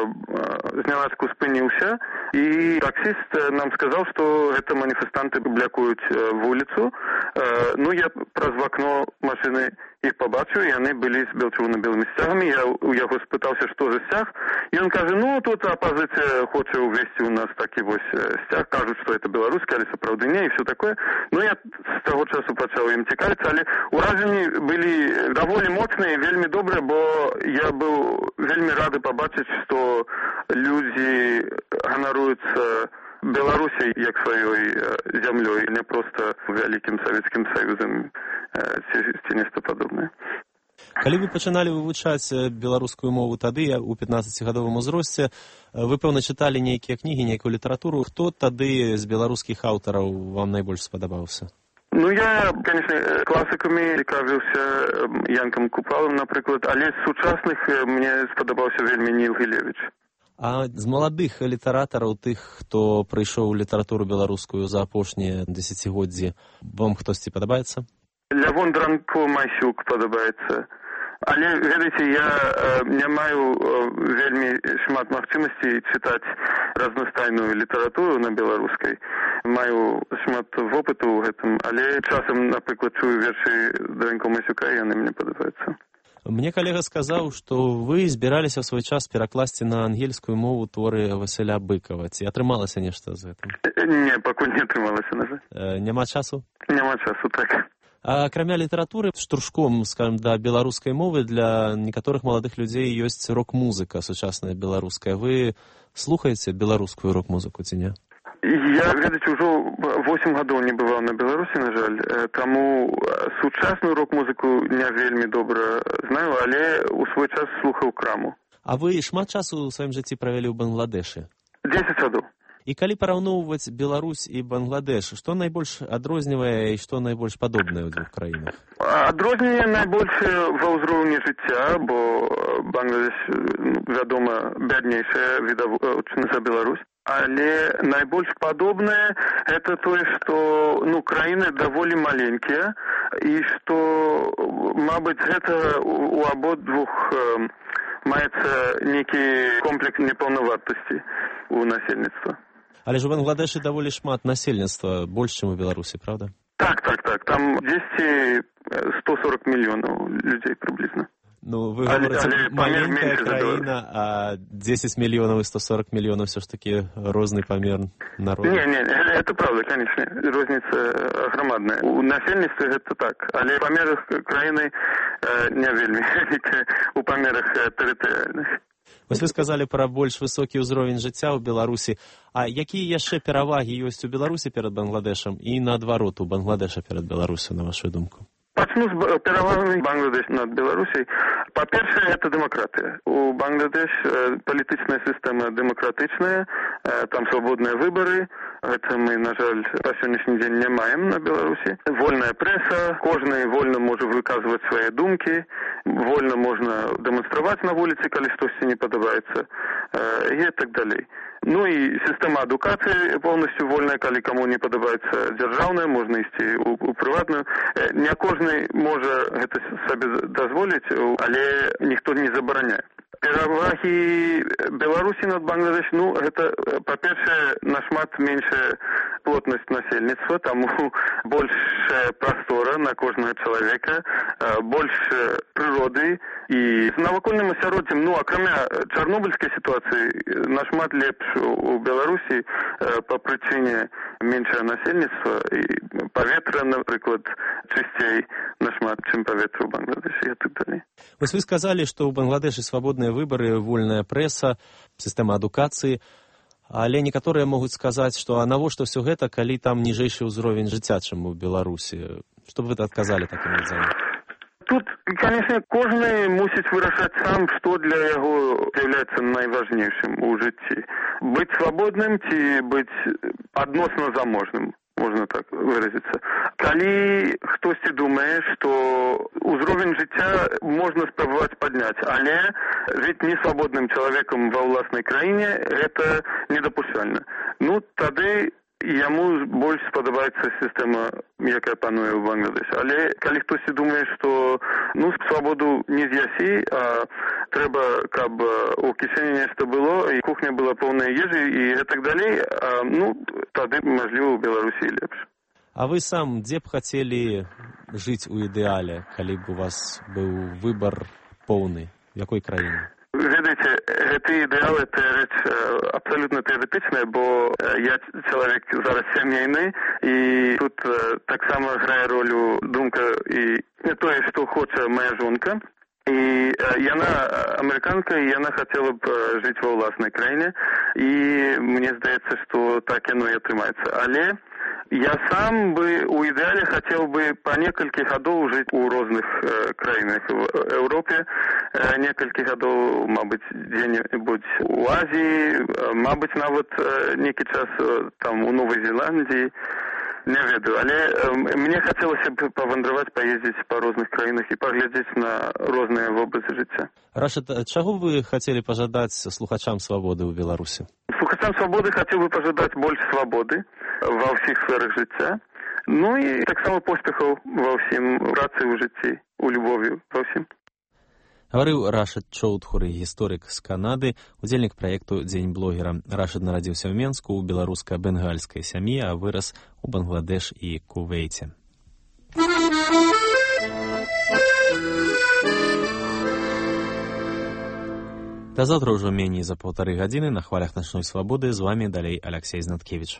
Speaker 21: знянацку спыніўся, і таксіст нам сказаў, што гэта маніфестанты блякуюць вуліцу. Ну, я праз вакно машыны іх пабачыў, яны былі з бел-чырвона-белымі сцягамі. Я у яго спытаўся, што за сцяг, і ён кажа, ну, тут апазіцыя хоча ўвесці ў нас такі вось сцяг, кажуць, што это беларускі, але сапраўды не, і все такое. Ну, я з таго часу пачаў ім цікавіцца, але ўражанні былі даволі моцныя і вельмі добрыя, бо я быў вельмі рады пабачыць, што людзі ганаруюцца Беларусей як сваёй зямлёй, не проста вялікім Савецкім Саюзам ці, ці нешта падобнае.
Speaker 1: Калі вы пачыналі вывучаць беларускую мову тады, у пятнаццацігадовым узросце, вы, пэўна, чыталі нейкія кнігі, нейкую літаратуру. Хто тады з беларускіх аўтараў вам найбольш спадабаўся?
Speaker 21: Ну, я, конечно, класікамі цікавіўся Янкам Купалам, напрыклад, але з сучасных мне спадабаўся вельмі Ніл Гілевіч.
Speaker 1: А з маладых літаратараў, тых, хто прыйшоў у літаратуру беларускую за апошнія дзесяцігоддзі, вам хтосьці падабаецца?
Speaker 21: Лявон Дранко-Масюк падабаецца. Але, ведаеце, я э, не маю э, вельмі шмат магчымасцей чытаць разнастайную літаратуру на беларускай. Маю шмат вопыту ў гэтым, але часам, напрыклад, чую вершы Дранко-Масюка, і яны мне падабаюцца.
Speaker 1: Мне калега сказаў, што вы збіраліся ў свой час перакласці на ангельскую мову творы Васіля Быкава. Ці атрымалася нешта з гэтым?
Speaker 21: Не, пакуль не атрымалася, на жаль.
Speaker 1: Э, няма часу?
Speaker 21: Няма часу, так.
Speaker 1: А акрамя літаратуры, штуршком, скажем, да беларускай мовы для некаторых маладых людзей ёсць рок-музыка сучасная беларуская. Вы слухаеце беларускую рок-музыку ці не?
Speaker 21: Я, ведаеце, ўжо восем гадоў не бываў на Беларусі, на жаль, таму сучасную рок-музыку не вельмі добра знаю, але ў свой час слухаў Краму.
Speaker 1: А вы шмат часу ў сваім жыцці правялі ў Бангладэшы?
Speaker 21: дзесяць гадоў.
Speaker 1: І калі параўноўваць Беларусь і Бангладэш, што найбольш адрознівае і што найбольш падобнае ў двух краінах?
Speaker 21: Адрозненне найбольшае ва ўзроўні жыцця, бо Бангладэш, вядома, бяднейшая відавочна за Беларусь. Але найбольш падобнае это тое, што ну, краіны даволі маленькія і што, мабыць, гэта у абодвух э, маецца нейкі комплекс непаўнавартасці у насельніцтва.
Speaker 1: Але ж у Бангладэшы даволі шмат насельніцтва, больш, чым у Беларусі, правда?
Speaker 21: Так, так, так. Там дзесьці сто сорок мільёнаў людзей прыблізна.
Speaker 1: Ну, вы говорите, маленькая краіна, а дзесяць мільёнаў і сто сорок мільёнаў все ж таки розны памер народа.
Speaker 21: Не, не, это правда, конечно, розніца громадная. У насельніцтве гэта так, але ў памерах краіны э, не вельмі вялікая, у памерах тэрытарыяльных.
Speaker 1: Вось вы сказалі пра больш высокі ўзровень жыцця ў Беларусі. А якія яшчэ перавагі ёсць у Беларусі перад Бангладэшам і наадварот у Бангладэша перад Беларусю, на вашу думку?
Speaker 21: Пачну з перавагамі Бангладэш над Беларусей. Па-першае, это дэмакратыя. У Бангладэш э, палітычная сістэма дэмакратычная, э, там свабодныя выбары. Гэта мы, на жаль, па сённяшні дзень не маем на Беларусі. Вольная прэса, кожны вольна можа выказваць свае думкі, вольна можна дэманстраваць на вуліцы, калі штосьці не падабаецца, э, і так далей. Ну і сістэма адукацыі поўнасцю вольная, калі каму не падабаецца дзяржаўная, можна ісці у, у прыватную. Не кожны можа гэта сабе дазволіць, але ніхто не забараняе. Перавагі Беларусі над Бангладэш, ну, гэта, па-першае, нашмат меншая плотнасць насельніцтва, таму большая прастора на кожнага чалавека, больш прыроды і з навакольным асяроддзем, ну, акрамя чарнобыльскай сітуацыі, нашмат лепш у Беларусі па прычыне меншае насельніцтва і паветра, напрыклад, чысцей нашмат, чым паветра ў Бангладэші і так далей.
Speaker 1: Вось вы сказалі, што ў Бангладэшы свабодныя выбары, вольная прэса, сістэма адукацыі, але некаторыя могуць сказаць, што а навошта ўсё гэта, калі там ніжэйшы ўзровень жыцця, чым у Беларусі? Што б вы адказалі такім людзям?
Speaker 21: Тут, конечно, кожны мусіць вырашаць сам, што для яго з'яўляецца найважнейшым у жыцці. Быць свабодным ці быць адносна заможным, можна так выразіцца. Калі хтосьці думае, што ўзровень жыцця можна спрабаваць падняць, але жить несвободным человеком во власной краине, это недопущально. Ну, тогда яму больше сподобається система, яка панує в Бангладеші. Але коли хтось думає, що ну, свободу не з'ясі, а треба, щоб у кишені нечто було, і кухня була повна їжі, і так далі, а, ну, тоді, можливо, у Білорусі лепше.
Speaker 1: А вы сам где б хотели жить у ідэале, калі б у вас быў выбор поўны? В якой краіне?
Speaker 21: Ведаеце, гэты ідэал, это рэч абсолютно тэарэтычная, бо я чалавек зараз сямейны, і тут таксама грае ролю думка і тое, што хоча моя жонка. І яна амерыканка, і яна хацела б жыць ва ўласнай краіне, і мне здаецца, што так яно і атрымаецца. Але я сам бы у ідэале хотел бы по некалькі гадоў жыць у розных э, краінах в Европе, э, некалькі гадоў, мабыць, дзе-небудзь у Азіі, э, мабыць, нават э, некі час э, там у Новой Зеландии. Не ведаю, але э, мне хацелася б павандраваць, паездзіць па розных краінах і паглядзець на розныя вобразы жыцця.
Speaker 1: Рашид, чаго вы хацелі пажадаць слухачам свабоды ў Беларусі?
Speaker 21: Слухачам свабоды хацеў бы пажадаць больш свабоды ва ўсіх сферах жыцця, ну і таксама поспехаў ва ўсім, працы ў жыцці, у любові ва ўсім.
Speaker 1: Гаварыў Рашид Чоудхуры, гісторык з Канады, удзельнік праекту «Дзень блогера». Рашид нарадзіўся ў Менску ў беларуска-бенгальскай сям'і, а вырас у Бангладеш і Кувейце. Да завтра ўжо меней за паўтары гадзіны на хвалях начной свабоды. З вамі далей Алексей Знаткевич.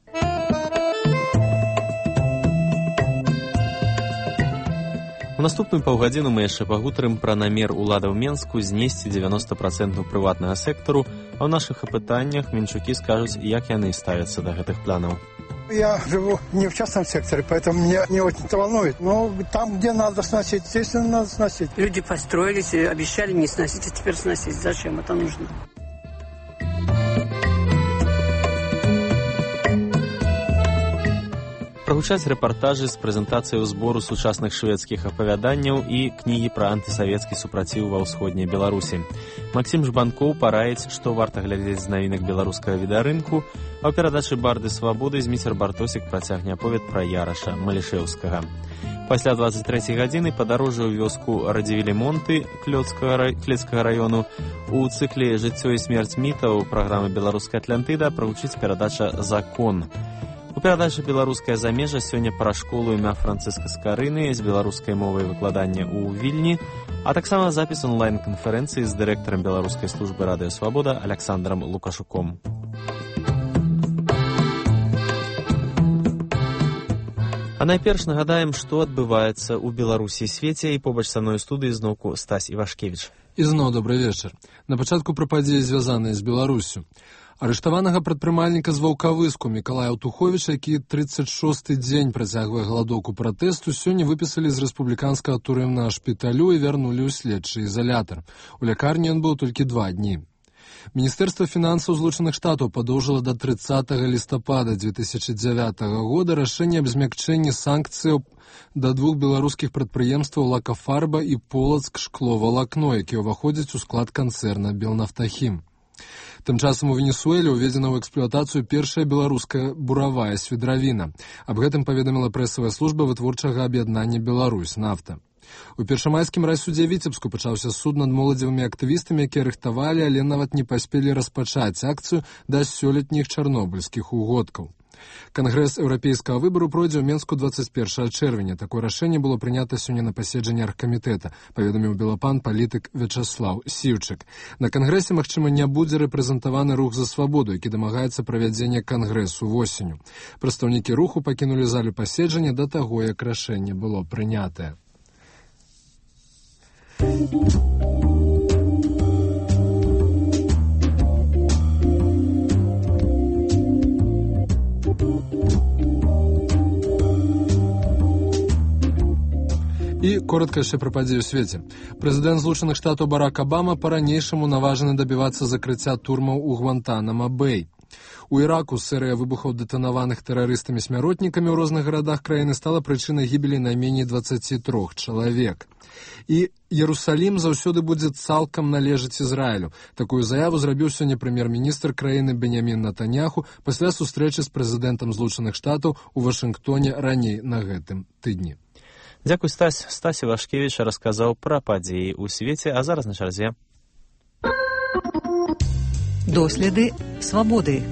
Speaker 1: У наступную паўгадзіну мы яшчэ пагутарым пра намер уладаў Менску знесці дзевяноста працэнтаў прыватнага сектару, а ў нашых апытаннях менчукі скажуць, як яны ставяцца да гэтых планаў.
Speaker 2: Я живу не в частном секторе, поэтому меня не очень-то волнует. Но там, где надо сносить, естественно, надо сносить.
Speaker 3: Люди построились и обещали не сносить, а теперь сносить. Зачем это нужно?
Speaker 1: Прагучаць рэпартажы з прэзентацыяй збору сучасных шведскіх апавяданняў і кнігі пра антысавецкі супраціў ва ўсходняй Беларусі. Максім Жбанкоў параіць, што варта глядзець з навінак беларускага відарынку, а ў перадачы «Барды свабоды» Зміцер Бартосік працягне аповед пра Яраша Малішэўскага. Пасля дваццаць трэцяй гадзіны падарожжа ў вёску Радзівілі-Монты Клецкага раёну. У цыкле «Жыццё і смерць мітаў» праграмы «Беларуская Атлантыда» прагучыць перадача «Закон». У перадачы «Беларускае замежжа» сёння пра школу імя Францыска Скарыны з беларускай мовай выкладання ў Вільні, а таксама запіс онлайн-канферэнцыі з дырэктарам беларускай службы «Радыё Свабода» Александром Лукашуком. А найперш нагадаем, што адбываецца ў Беларусі і свеце, і побач са мной у студыі зноўку Стась Івашкевіч.
Speaker 4: Ізноў добры вечар. На пачатку пра падзеі, звязаныя з Беларусю. Арыштаванага прадпрымальніка з Ваўкавыску Мікалая Туховіча, які трыццаць шосты дзень працягвае галадоўку пратэсту, сёння выпісалі з рэспубліканскага турэмнага шпіталю і вярнулі ў следчы ізалятар. У лякарні ён быў толькі два дні. Міністэрства фінансаў Злучаных Штатаў падоўжыла да трыццатага лістапада дзве тысячы дзявятага года рашэнне аб змякчэнні санкцыяў да двух беларускіх прадпрыемстваў «Лакафарба» і «Полацк шкловалакно», якія ўваходзяць у склад канцэрна «Белнафтахім». Тым часам у Венесуэле ўведзена ў эксплуатацыю першая беларуская буравая свідравіна. Аб гэтым паведаміла прэсавая служба вытворчага аб'яднання «Беларусь нафта». У першамайскім райсудзе Віцебску пачаўся суд над моладзевымі актывістамі, якія рыхтавалі, але нават не паспелі распачаць акцыю да сёлетніх чарнобыльскіх угодкаў. Кангрэс еўрапейскага выбару пройдзе ў Менску дваццаць першага чэрвеня. Такое рашэнне было прынята сёння на паседжанні аргкамітэта, паведаміў белапан палітык Вячаслаў Сіўчык. На кангрэсе, магчыма, не будзе рэпрэзентаваны рух за свабоду, які дамагаецца правядзення кангрэсу восенню. Прадстаўнікі руху пакінулі залю паседжання да таго, як рашэнне было прынятае. І коротка яшчэ пра падзеі ў свеце. Прэзідэнт Злучаных Штатаў Барак Абама па-ранейшаму наважаны дабівацца закрыцця турмаў у Гвантанама-Бэй. У Іраку серыя выбухаў, дэтанаваных тэрарыстамі-смяротнікамі ў розных гарадах краіны, стала прычынай гібелі найменей дваццаці трох чалавек. І Иерусалим заўсёды будзе цалкам належаць Ізраілю. Такую заяву зрабіў сёння прэм'ер-міністр краіны Беньямін Нетаньяху пасля сустрэчы з прэзідэнтам Злучаных Штатаў у Вашынгтоне раней на гэтым тыдні.
Speaker 1: Дзякуй, Стась. Стась Івашкевіч расказаў пра падзеі ў свеце, а зараз на чарзе
Speaker 5: доследы свабоды.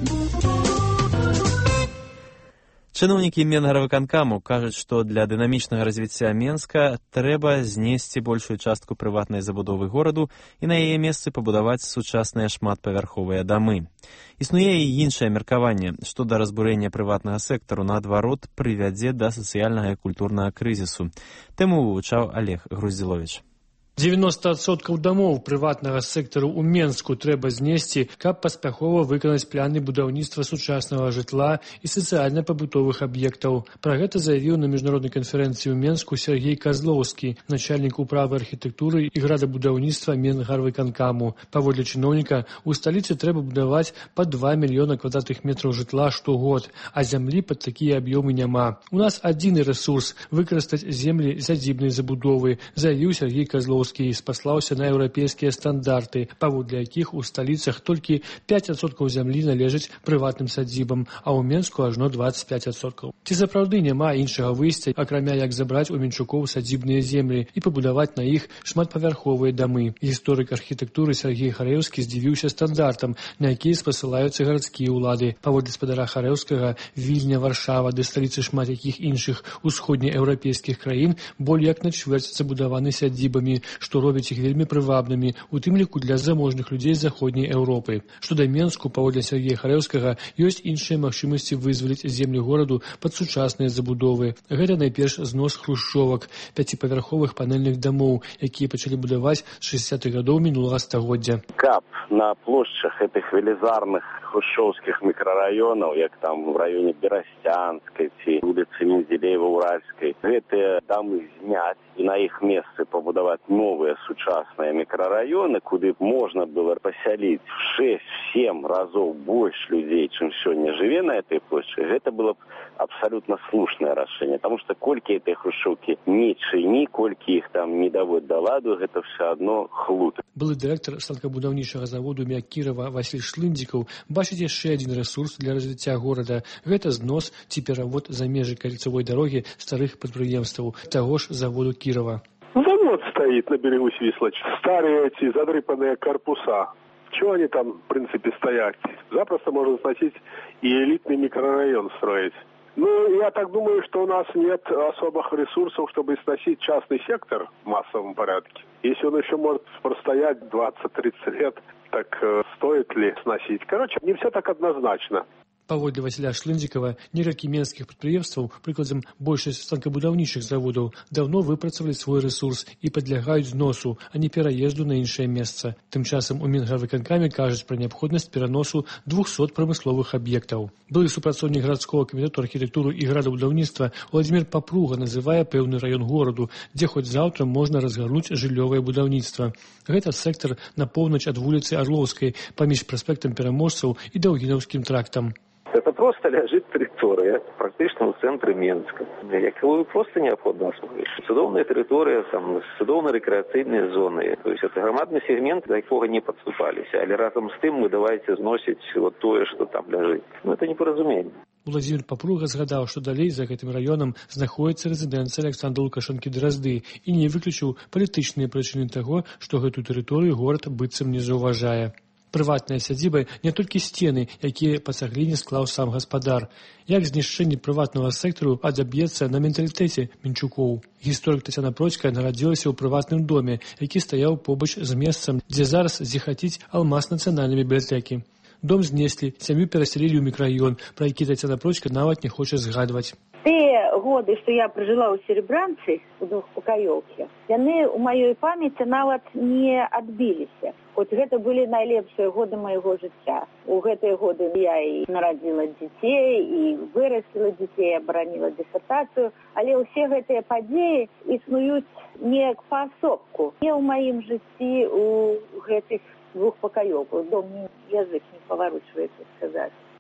Speaker 1: Чыноўнікі Менгарвыканкаму кажуць, што для дынамічнага развіцця Менска трэба знесці большую частку прыватнай забудовы гораду і на яе месцы пабудаваць сучасныя шматпавярховыя дамы. Існуе і іншае меркаванне, што да разбурэння прыватнага сектару, наадварот, прывядзе да сацыяльнага і культурнага крызісу. Тэму вывучаў Олег Груздзіловіч.
Speaker 8: девяносто адсоткаў дамоў прыватнага сектару ў Менску трэба знесці, каб паспяхова выканаць планы будаўніцтва сучаснага жытла і сацыяльна-пабытовых аб'ектаў. Пра гэта заявіў на міжнароднай канферэнцыі ў Менску Сергей Козлоўскі, начальнік управы архітэктуры і градабудаўніцтва Менгарвыканкаму. Паводле чыноўніка, у сталіцы трэба будаваць па два мільёна квадратных метраў жытла штогод, а зямлі пад такія аб'ёмы няма. У нас адзіны рэсурс – выкарыстаць землі сядзібнай забудовы, заявіў Сергей Козлоўскі і спаслаўся на еўрапейскія стандарты, паводле якіх у сталіцах толькі пяць адсоткаў зямлі належаць прыватным садзібам, а ў Менску ажно дваццаць пяць адсоткаў. Ці сапраўды няма іншага выйсця, акрамя як забраць у менчукоў садзібныя землі і пабудаваць на іх шматпавярховыя дамы? Гісторык архітэктуры Сергей Харэўскі здзівіўся стандартам, на якія спасылаюцца гарадскія ўлады. Паводле спадара Харэўскага, Вільня, Варшава ды сталіцы шмат якіх іншых усходнееўрапейскіх краін болей як на чвэрць забудаваны сядзібамі, што робіць іх вельмі прывабнымі, у тым ліку для заможных людзей з заходняй Еўропы. Што да Менску, паводле Сергея Харэўскага, ёсць іншыя магчымасці вызваліць землі гораду пад сучасныя забудовы. Гэта найперш знос хрушчовак, пяціпавярховых панельных дамоў, якія пачалі будаваць з шэсцідзесятых гадоў минулага стагоддзя.
Speaker 7: Каб на плошчах гэтых велізарных хрушчоўскіх мікрараёнаў, як там в раёне Берасцянскай ці вуліцы Менделеева-Уральскай, гэтыя дамы зняць і на іх месцы пабудаваць новыя сучасныя мікрараёны, куды можна было пасяліць в шэсць-сем разоў больш людзей, чым сёння жыве на этой плошчы, гэта было б абсалютна слушнае рашэнне, таму што колькі этой хрушчоўкі не чыні, колькі іх там не даводзяць да ладу, гэта ўсё адно хлут.
Speaker 8: Былы дырэктар станкабудаўнічага заводу імя Кірова Васіль Шлындзікаў бачыць яшчэ адзін рэсурс для развіцця горада. Гэта знос ці перавод за межы кальцавой дарогі старых прадпрыемстваў таго ж заводу Кірова.
Speaker 22: Завод стоит на берегу Свислочи. Старые эти задрыпанные корпуса. Чего они там, в принципе, стоят? Запросто можно сносить и элитный микрорайон строить. Ну, я так думаю, что у нас нет особых ресурсов, чтобы сносить частный сектор в массовом порядке. Если он еще может простоять двадцать-тридцать лет, так э, стоит ли сносить? Короче, не все так однозначно.
Speaker 8: Паводле Васіля Шлындзікава, некалькі менскіх прадпрыемстваў, прыкладам большасць станкабудаўнічых заводаў, даўно выпрацавалі свой рэсурс і падлягаюць зносу, а не пераезду на іншае месца. Тым часам у Менгарвыканкаме кажуць пра неабходнасць пераносу двухсот прамысловых аб'ектаў. Былы супрацоўнік гарадскога камітэту архітэктуры і градабудаўніцтва Владзімір Папруга называе пэўны раён гораду, дзе хоць заўтра можна разгарнуць жыллёвае будаўніцтва. Гэта сектар на поўнач ад вуліцы Орловскай, паміж праспектам Пераможцаў і Даўгінаўскім трактам.
Speaker 9: Это просто лежит территория практично в центре Менска, якую просто необходимо освоить. Судовная территория, там, судовно-рекреаційні зони. То есть это громадный сегмент, до якого не подступались. Але разом с тем мы давайте зносить вот то, что там лежит. Ну, это непоразумение.
Speaker 8: Владзімір Папруга згадаў, што далей за гэтым раёнам знаходзіцца рэзідэнцыя Александра Лукашэнкі Дразды і не выключыў палітычныя прычыны таго, што гэту тэрыторыю горад быццам не заўважае. Прыватныя сядзібы не толькі сцены, якія па цагліне склаў сам гаспадар. Як знішчэнне прыватнага сектару адаб'ецца на менталітэце менчукоў? Гісторык Тацяна Процькая нарадзілася ў прыватным доме, які стаяў побач з месцам, дзе зараз зіхаціць алмаз нацыянальнай бібліятэкі. Дом знеслі, сям'ю перасялілі ў мікрараён, пра які Тацяна Процькая нават не хоча згадваць.
Speaker 23: Тыя годы, што я пражыла ў Серебранцы, у двухпакаёўкі, яны ў маёй памяці нават не адбіліся. Хоць гэта былі найлепшыя годы майго жыцця. У гэтыя годы я і нарадзіла дзяцей, і вырасціла дзяцей, абараніла дысертацыю, але ўсе гэтыя падзеі існуюць неяк паасобку. Не ў маім жыцці у гэтых двухпакаёўках. Дом язык не паварочваецца сказаць.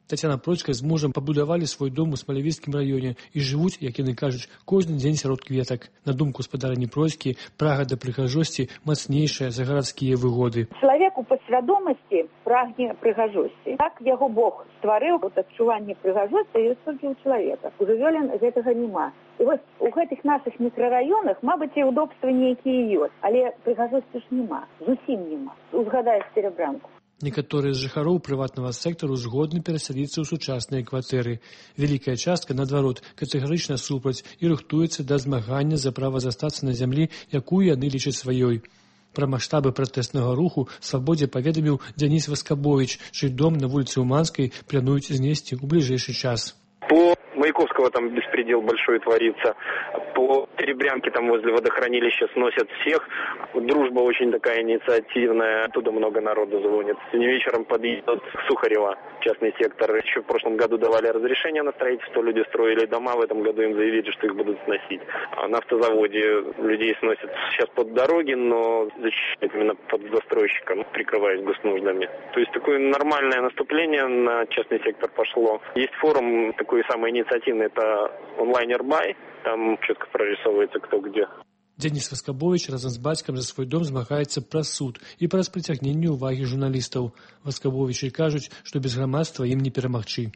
Speaker 8: Тацяна Процкая з мужам пабудавалі свой дом у Смалявіцкім раёне і жывуць, як яны кажуць, кожны дзень сярод кветак. На думку спадарні Процкі, прага да прыгажосці мацнейшая за гарадскія выгоды.
Speaker 23: Чалавеку па свядомасці прагне прыгажосці. Так яго Бог стварыў, вот адчуванне прыгажосці ёсць толькі ў чалавека. У жывёлін гэтага няма. І вось у гэтых нашых мікрараёнах, мабыць, і удобствы нейкія ёсць, але прыгажосці ж няма, зусім няма. Узгадай Серебранку.
Speaker 8: Некаторыя з жыхароў прыватнага сектару згодны перасяліцца ў сучасныя кватэры. Вялікая частка, наадварот, катэгарычна супраць і рыхтуецца да змагання за права застацца на зямлі, якую яны лічаць сваёй. Пра маштабы пратэснага руху Свабодзе паведаміў Дзяніс Васкабовіч, чый дом на вуліцы Уманскай плануюць знесці ў бліжэйшы час.
Speaker 10: По Маяковского там беспредел большой творится. По Серебрянке там возле водохранилища сносят всех. Дружба очень такая инициативная. Оттуда много народу звонит. Сегодня вечером подъедут Сухарева, частный сектор. Еще в прошлом году давали разрешение на строительство. Люди строили дома. В этом году им заявили, что их будут сносить. А на автозаводе людей сносят сейчас под дороги, но защищают именно под застройщиком, прикрываясь госнуждами. То есть такое нормальное наступление на частный сектор пошло. Есть форум такой самый инициативный, это онлайн-Рбай. Там четко прорисовывается кто где.
Speaker 8: Дзяніс Васкабовіч разам з бацькам за свой дом змагаецца праз суд і праз прыцягненне ўвагі журналістаў. Васкабовічы кажуць, што без грамадства ім не перамагчы.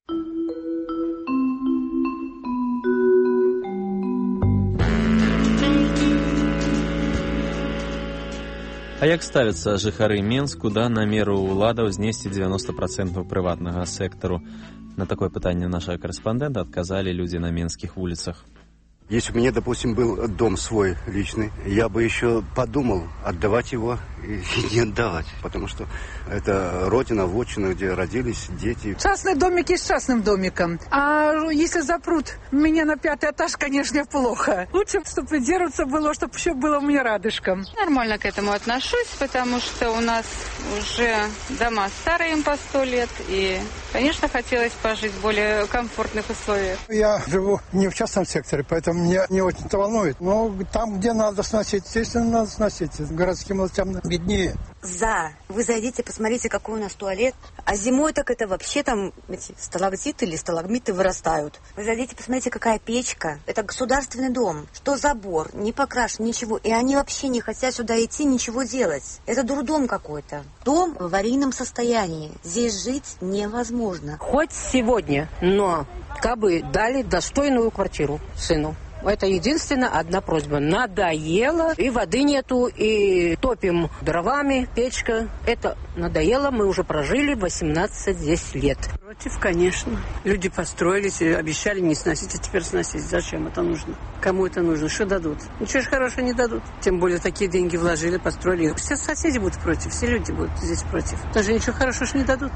Speaker 1: А як ставяцца жыхары Менску да намеру ўладаў знесці девяносто процентов прыватнага сектару? На такое пытанне нашего корреспондента отказали люди на менских улицах.
Speaker 12: Если бы у меня, допустим, был дом свой личный, я бы еще подумал, отдавать его и не отдавать. Потому что это родина, вотчина, где родились дети.
Speaker 13: Частный домик есть частным домиком. А если запрут меня на пятый этаж, конечно, плохо. Лучше, чтобы придерживаться было, чтобы все было мне радышком.
Speaker 24: Нормально к этому отношусь, потому что у нас уже дома старые им по сто лет. И, конечно, хотелось пожить в более комфортных условиях.
Speaker 2: Я живу не в частном секторе, поэтому меня не очень-то волнует. Но там, где надо сносить, естественно, надо сносить. Городским властям беднее.
Speaker 25: За. Вы зайдите, посмотрите, какой у нас туалет. А зимой так это вообще там эти сталактиты или сталагмиты вырастают. Вы зайдите, посмотрите, какая печка. Это государственный дом. Что забор, не покрашен, ничего. И они вообще не хотят сюда идти, ничего делать. Это дурдом какой-то. Дом в аварийном состоянии. Здесь жить невозможно.
Speaker 3: Хоть сегодня, но кабы дали достойную квартиру сыну. Это единственная одна просьба. Надоело, и воды нету, и топим дровами, печка. Это надоело, мы уже прожили восемнадцать здесь лет.
Speaker 26: Против, конечно. Люди построились, обещали не сносить, а теперь сносить. Зачем это нужно? Кому это нужно? Что дадут? Ничего же хорошего не дадут. Тем более такие деньги вложили, построили. Все соседи будут против, все люди будут здесь против. Даже ничего хорошего ж не дадут.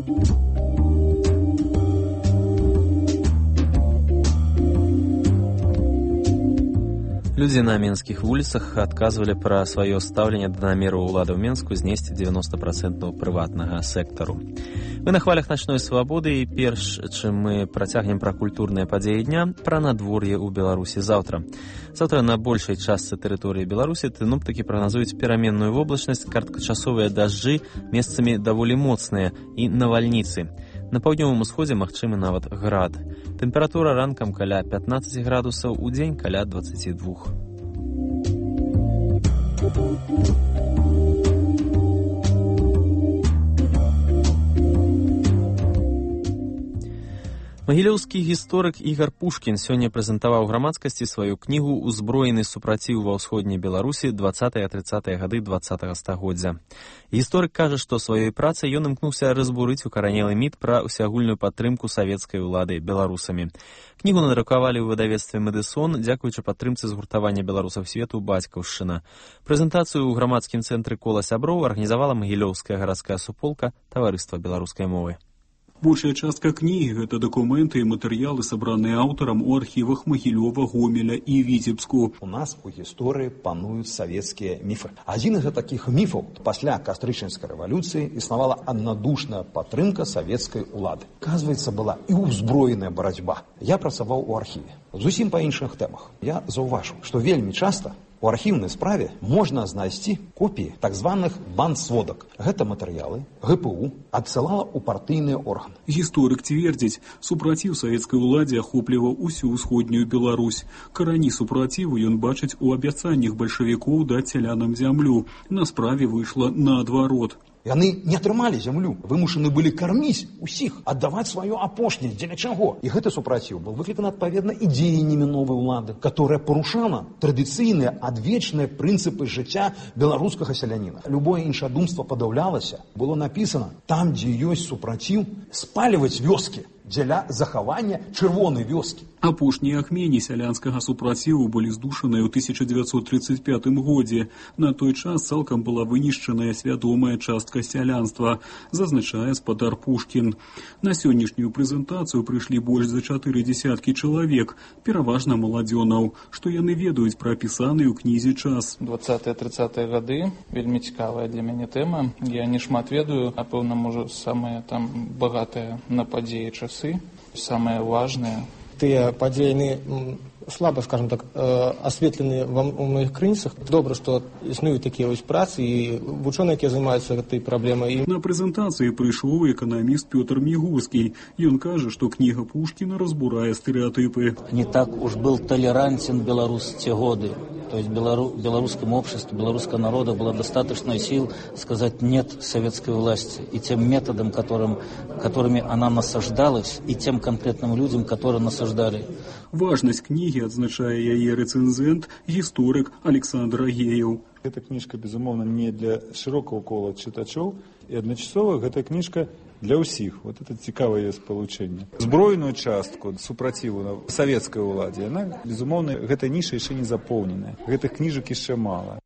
Speaker 1: Людзі на менскіх вуліцах адказвалі пра сваё стаўленне да намеру ўладаў Менску знесці девяносто процентов прыватнага сектару. Мы на хвалях начной свабоды, і перш чым мы працягнем пра культурныя падзеі дня, пра надвор'е ў Беларусі заўтра. Заўтра на большай частцы тэрыторыі Беларусі сіноптыкі прагназуюць пераменную воблачнасць, кароткачасовыя дажджы, месцамі даволі моцныя і навальніцы. На паўднёвым усходзе магчымы нават град. Тэмпература ранкам каля пятнадцать градусаў, у дзень каля двадцать два. Магілёўскі гісторык Ігар Пушкін сёння прэзентаваў грамадскасці сваю кнігу «Узброены супраціў ва ўсходняй Беларусі двадцатыя-трыццатыя гады двадцатага стагоддзя». Гісторык кажа, што сваёй працай ён імкнуўся разбурыць укаранелы міт пра ўсеагульную падтрымку савецкай улады беларусамі. Кнігу надрукавалі ў выдавецтве «Медысон», дзякуючы падтрымцы згуртавання беларусаў свету «Бацькаўшчына». Прэзентацыю ў грамадскім цэнтры «Кола сяброў» арганізавала Магілёўская гарадская суполка таварыства беларускай мовы.
Speaker 27: Большая частка кнігі – гэта дакументы і матэрыялы, сабраныя аўтарам у архівах Магілёва, Гомеля і Віцебску.
Speaker 28: У нас у гісторыі пануюць савецкія міфы. Адзін з такіх міфаў пасля кастрычніцкай рэвалюцыі існавала аднадушная падтрымка савецкай улады. Аказваецца, была і ўзброеная барацьба. Я працаваў у архіве. Зусім па іншых тэмах. Я заўважыў, што вельмі часта У архіўнай справе можна знайсці копіі так званых бандсводак. Гэта матэрыялы ГПУ адсылала ў партыйныя органы.
Speaker 27: Гісторык цвердзіць, супраціў савецкай уладзе ахопліваў усю ўсходнюю Беларусь. Карані супраціву ён бачыць у абяцаннях бальшавікоў даць сялянам зямлю. На справе выйшла наадварот.
Speaker 28: Яны не атрымалі зямлю, вымушаны былі карміць усіх, аддаваць сваё апошняе, дзеля чаго. І гэты супраціў быў выкліканы адпаведна і дзеяннямі новай улады, которая парушала традыцыйныя адвечныя прынцыпы жыцця беларускага сяляніна. Любое іншадумства падаўлялася. Было напісана, там, дзе ёсць супраціў, спальваць вёскі дзеля захавання чырвонай вёскі.
Speaker 27: Апошнія ахмені сялянскага супраціву былі здушаныя ў тысяча дзевяцьсот тридцать пятым годзе. На той час цалкам была вынішчаная свядомая частка сялянства, зазначае спадар Пушкін. На сённяшнюю прэзентацыю прыйшлі больш за чатыры дзесяткі чалавек, пераважна маладзёнаў, што яны ведаюць пра апісаны ў кнізе час.
Speaker 6: двадцатыя-трыццатыя гады, вельмі цікавая для мяне тэма. Я не шмат ведаю, а пэўна, можа, самая там багатая на падзеі часы, самая важная.
Speaker 11: Тыя падзеі слаба, скажем так, асветлены у многіх крыніцах. Добра, што існуюць такія вось працы і вучоныя, якія займаюцца гэтай праблемай.
Speaker 27: На прэзентацыі прыйшоў эканаміст Пётр Мігуцкі. Ён кажа, што кніга Пушкіна разбурае стэрэатыпы.
Speaker 14: Не так уж был толерантен белорус в те годы. То есть белору, белорусскому обществу, белорусского народа было достаточно сил сказать «нет» советской власти и тем методам, которым, которыми она насаждалась, и тем конкретным людям, которые насаждали.
Speaker 27: Важность книги отзначае яе рэцэнзент, гісторык Александр Агеев.
Speaker 20: Эта книжка, безумоўна, не для широкого кола чытачоў, і адначасова гэта книжка для ўсіх. Вот это цікавае спалучэнне. Збройную частку супраціву на савецкай уладзе, яна, безумоўна, гэта ніша яшчэ не запоўненая. Гэтых кніжак яшчэ мала.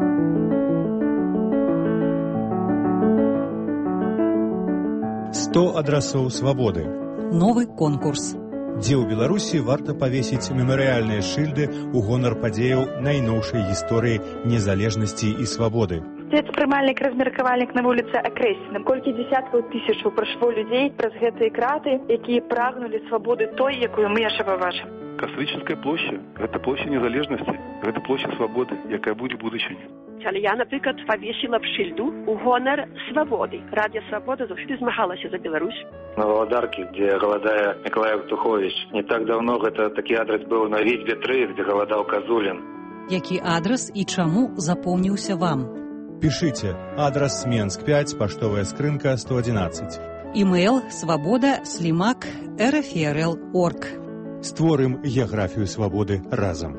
Speaker 20: сто адрасоў свабоды.
Speaker 5: Новы конкурс.
Speaker 20: Дзе ў Беларусі варта павесіць мемарыяльныя шыльды ў гонар падзеяў найноўшай гісторыі незалежнасці і свабоды.
Speaker 15: Це прымальнік, размеркавальнік на вуліцы Акрэсціна. Колькі дзесяткаў тысячаў прайшло людзей праз гэтыя краты, якія прагнулі свабоды той, якую мы яшчэ пабачым.
Speaker 22: Кастрычніцкая плошча – гэта плошча незалежнасці, гэта плошча свабоды, якая будзе в будучыні.
Speaker 16: Але я, наприклад, повісила б шильду у гонор свободы. Радіо «Свобода» завжди змагалася за Беларусь.
Speaker 17: На Володарке, где голодая Николай Тухович. Не так давно это такой адрес был на Витьбе три, где голодал Козулин.
Speaker 5: Які адрес і чаму запомніўся вам?
Speaker 20: Пишите. Адрес Менск пять, поштовая скрынка сто одиннадцать.
Speaker 5: Имейл свобода слимак рфрл точка орг.
Speaker 20: Створым геаграфію свабоды разам.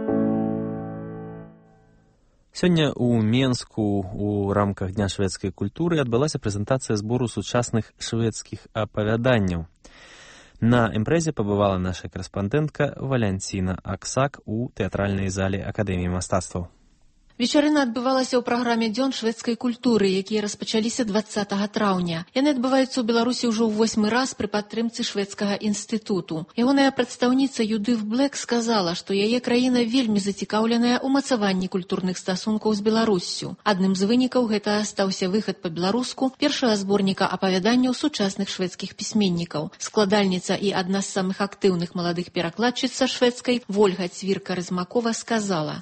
Speaker 1: Сёння ў Менску у рамках Дня шведскай культуры адбылася прэзентацыя збору сучасных шведскіх апавяданняў. На імпрэзе пабывала наша корэспандэнтка Валянціна Аксак у тэатральнай зале Акадэміі мастацтваў.
Speaker 18: Вечарына адбывалася ў праграме «Дзён шведскай культуры», якія распачаліся двадцатага траўня. Яны адбываюцца ў Беларусі ўжо ў восьмы раз пры падтрымцы шведскага інстытуту. Ягоная прадстаўніца Юдыф Блэк сказала, што яе краіна вельмі зацікаўленая ў мацаванні культурных стасункаў з Беларуссю. Адным з вынікаў гэта стаўся выхад па-беларуску першага зборніка апавяданняў сучасных шведскіх пісьменнікаў. Складальніца і адна з самых актыўных маладых перакладчыц са шведскай Вольга Цвірка-Рызмакова сказала: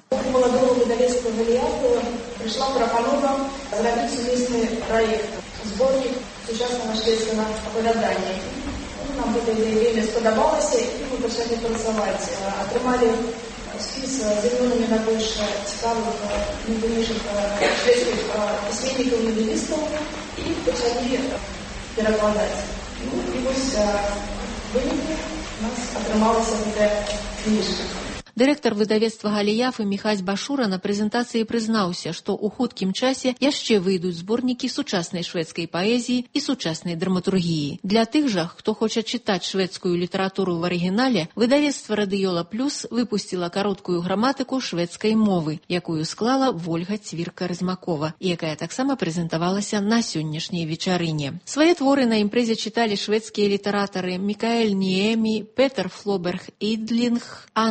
Speaker 19: пришла пропанова зробить сумісний проект, зборник сучасного шведского оповідання. Нам эта идея сподобалася, и мы почали працевать. Отримали спис зелеными найбільш цікавих, найбільших шведських письменників і новелістів, і почали перекладати. Ну, і ось виніки у нас отрималася ця книжка.
Speaker 18: Дырэктар выдавецтва «Галіяфы» Міхась Башура на прэзентацыі прызнаўся, што ў хуткім часе яшчэ выйдуць зборнікі сучаснай шведскай паэзіі і сучаснай драматургіі. Для тых жа, хто хоча чытаць шведскую літаратуру ў арыгінале, выдавецтва «Радыёла Плюс» выпусціла кароткую граматыку шведскай мовы, якую склала Вольга Цвірка-Рызмакова, і якая таксама прэзентавалася на сённяшняй вечарыне. Свае творы на імпрэзе чыталі шведскія літаратары Мікаэль Ніемі, Петер Флоберг Ідлінг, Андреас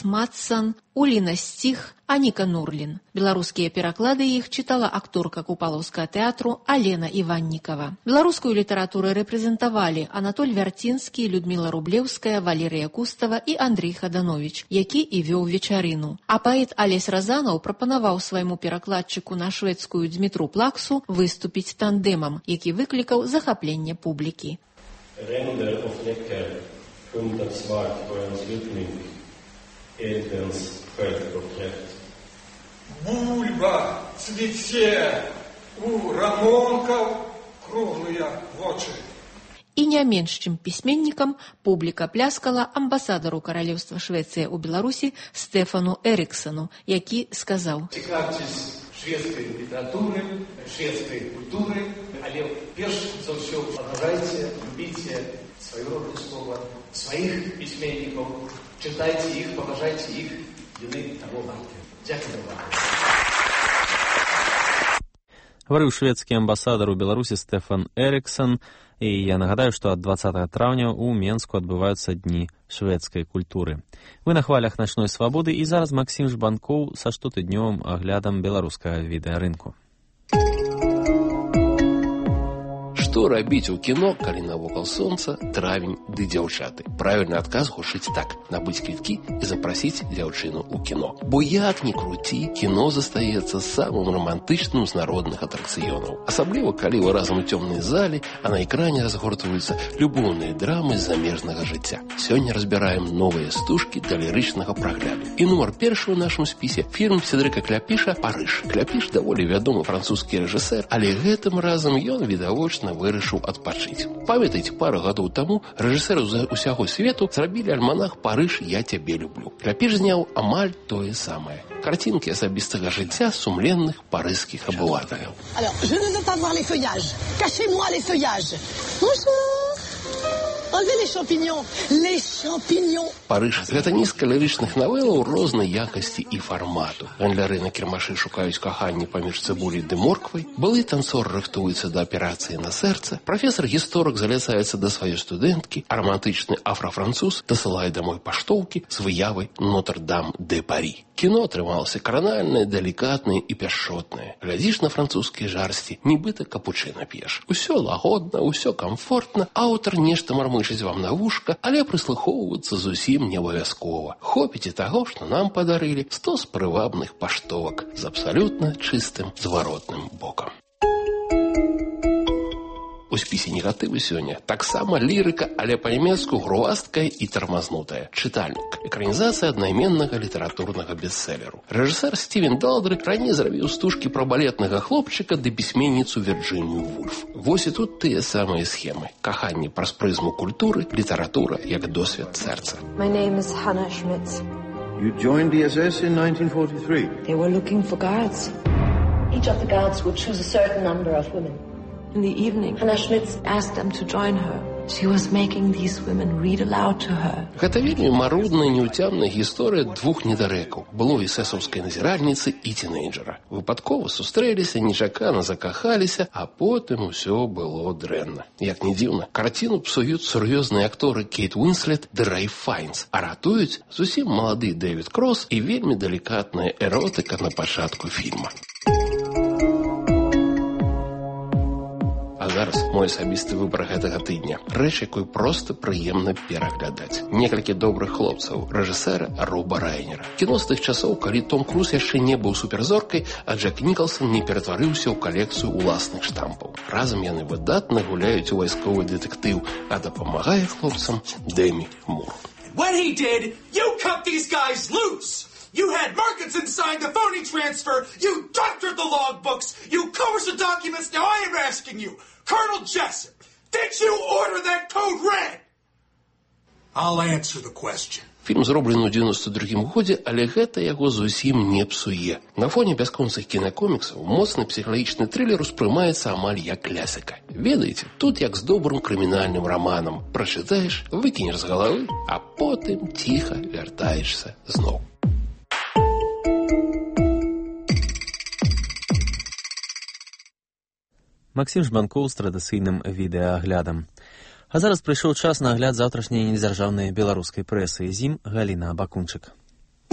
Speaker 18: Матсан, Уліна Сціх, Аніка Нурлін. Беларускія пераклады іх чытала акторка Купалаўскага тэатру Алена Іваннікава. Беларускую літаратуру рэпрэзентавалі Анатоль Вярцінскі, Людміла Рублеўская, Валерія Кустава і Андрей Хаданович, які і вёў вечарыну. А паэт Алесь Разанаў прапанаваў свайму перакладчыку на шведскую Дмітру Плаксу выступіць тандэмам, які выклікаў захапленне публікі.
Speaker 4: Ränder och fläckar, skymtat svart på en slutning, Edvins självporträtt.
Speaker 7: Бульба цвіце, у рамонкаў круглыя вочы.
Speaker 18: І не менш, чым пісьменнікам, публіка пляскала амбасадару Каралеўства Швецыя ў Беларусі Стефану Эріксону, які сказаў:
Speaker 7: «Цікавьцесь шведскай літаратуры, шведскай культуры, але перш за ўсё паважайце, любіце сваё роднае слова, сваіх пісьменнікаў, чытайце іх, паважайце іх, яны таго варты». Дзякую вам.
Speaker 1: Гаварыў шведскі амбасадар у Беларусі Стефан Эріксон. І я нагадаю, што ад дваццатага траўня ў Менску адбываюцца дні шведскай культуры. Вы на хвалях начной свабоды, і зараз Максім Жбанкоў са штотыднёвым аглядам беларускага відэарынку.
Speaker 8: Што рабіць у кіно, калі навокал сонца, травень ды дзяўчаты? Правільны адказ гучыць так: набыць квіткі і запрасіць дзяўчыну ў кіно. Бо як ні круці, кіно застаецца самым романтычным з народных атракцыёнаў. Асабліва, калі вы разам у цёмнай залі, а на экране разгортваюцца любоўныя драмы з замежнага жыцця. Сёння разбіраем новыя стужкі для лірычнага прагляду. І нумар першы ў нашым спісе – фільм Седрыка Кляпіша «Парыж». Кляпіш даволі вядомы французскі рэжысэр, але гэтым разам ён відавочна вырашыў адпачыць. Памятаеце, пару гадоў таму рэжысэры з усяго свету зрабілі альманах «Парыж, я цябе люблю». Кляпіш зняў амаль тое самае. Карцінкі асабістага жыцця сумленных парыжскіх абывателяў.
Speaker 9: Alors, je ne veux pas voir les feuillages. Cachez-moi les feuillages. Bonjour. Enlevez les champignons. Les champignons.
Speaker 8: Парыж – гэта нізка лірычных навелаў рознай якасці і фармату. Гандляры на кірмашы шукаюць каханне паміж цыбуляй ды морквай, былы танцор рыхтуецца да аперацыі на сэрца, прафесар-гісторык заляцаецца да сваёй студэнткі, а рамантычны афрафранцуз дасылае дамой паштоўкі з выявай «Нотр-Дам-де-Парі». Кіно атрымалася кранальнае, далікатнае і пяшчотнае. Глядзіш на французскія жарсці, нібыта капучына п'еш. Усё лагодна, усё камфортна, аўтар нешта мармычыць вам на вушка, але прыслухоўвацца зусім не абавязкова. Хопіць і таго, што нам падарылі сто прывабных паштовак з абсалютна чыстым зваротным бокам. У спісе негатыву сёння таксама лірыка, але па-нямецку грувасткая і тармазнутая. Чытальнік. Экранізацыя аднайменнага літаратурнага бестселеру. Рэжысэр Стівен Далдры раней зрабіў стужкі пра балетнага хлопчыка ды пісьменніцу Вірджынію Вульф. Вось і тут тыя самыя схемы. Каханне праз прызму культуры, літаратура як досвед сэрца.
Speaker 10: My name is Hannah Schmitz.
Speaker 12: You joined the эс эс in nineteen forty-three.
Speaker 10: They were looking for guards. Each of the guards would choose a certain number of women. In the evening, Hannah Schmitz asked them to join her. She was making these women read aloud to her.
Speaker 8: Гэта вельмі марудная, неўцямная гісторыя двух недарэкаў, былой эсэсаўскай назіральніцы і тінейджера. Выпадкова сустрэліся, нечакана закахаліся, а потым усё было дрэнна. Як не дзіўна, карціну псуюць сур'ёзныя акторы Кейт Уінслет ды Рэйф Файнс, а ратуюць зусім малады Дэвід Кросс і вельмі далікатная эротыка на пачатку фільма. А зараз мой асабісты выбар гэтага тыдня. Рэч, якую проста прыемна пераглядаць. Некалькі добрых хлопцаў, рэжысэра Роба Райнера. Кіно з тых часоў, калі Том Круз яшчэ не быў суперзоркай, а Джек Нікалсон не ператварыўся ў калекцыю уласных штампаў. Разам яны выдатна гуляюць у вайсковы дэтэктыў, а дапамагае хлопцам Дэмі Мур.
Speaker 21: When he did, you cut these guys loose! You had Markinson sign the phony transfer. You doctored the logbooks. You coerced the documents. Now I am asking you, Colonel Jessup, did you order that code red? I'll answer the question.
Speaker 8: Фільм зроблены ў дзевяносто другім годзе, але гэта яго зусім не псуе. На фоне бясконцых кінакоміксаў моцны псіхалагічны трылер успрымаецца амаль як класіка. Ведаеце, тут як з добрым крымінальным раманам. Прачытаеш, выкінеш з галавы, а потым ціха вяртаешся зноў.
Speaker 1: Максім Жбанкоў з традыцыйным відэааглядам. А зараз прыйшоў час на агляд заўтрашняй недзяржаўнай беларускай прэсы. З ім Галіна Абакунчык.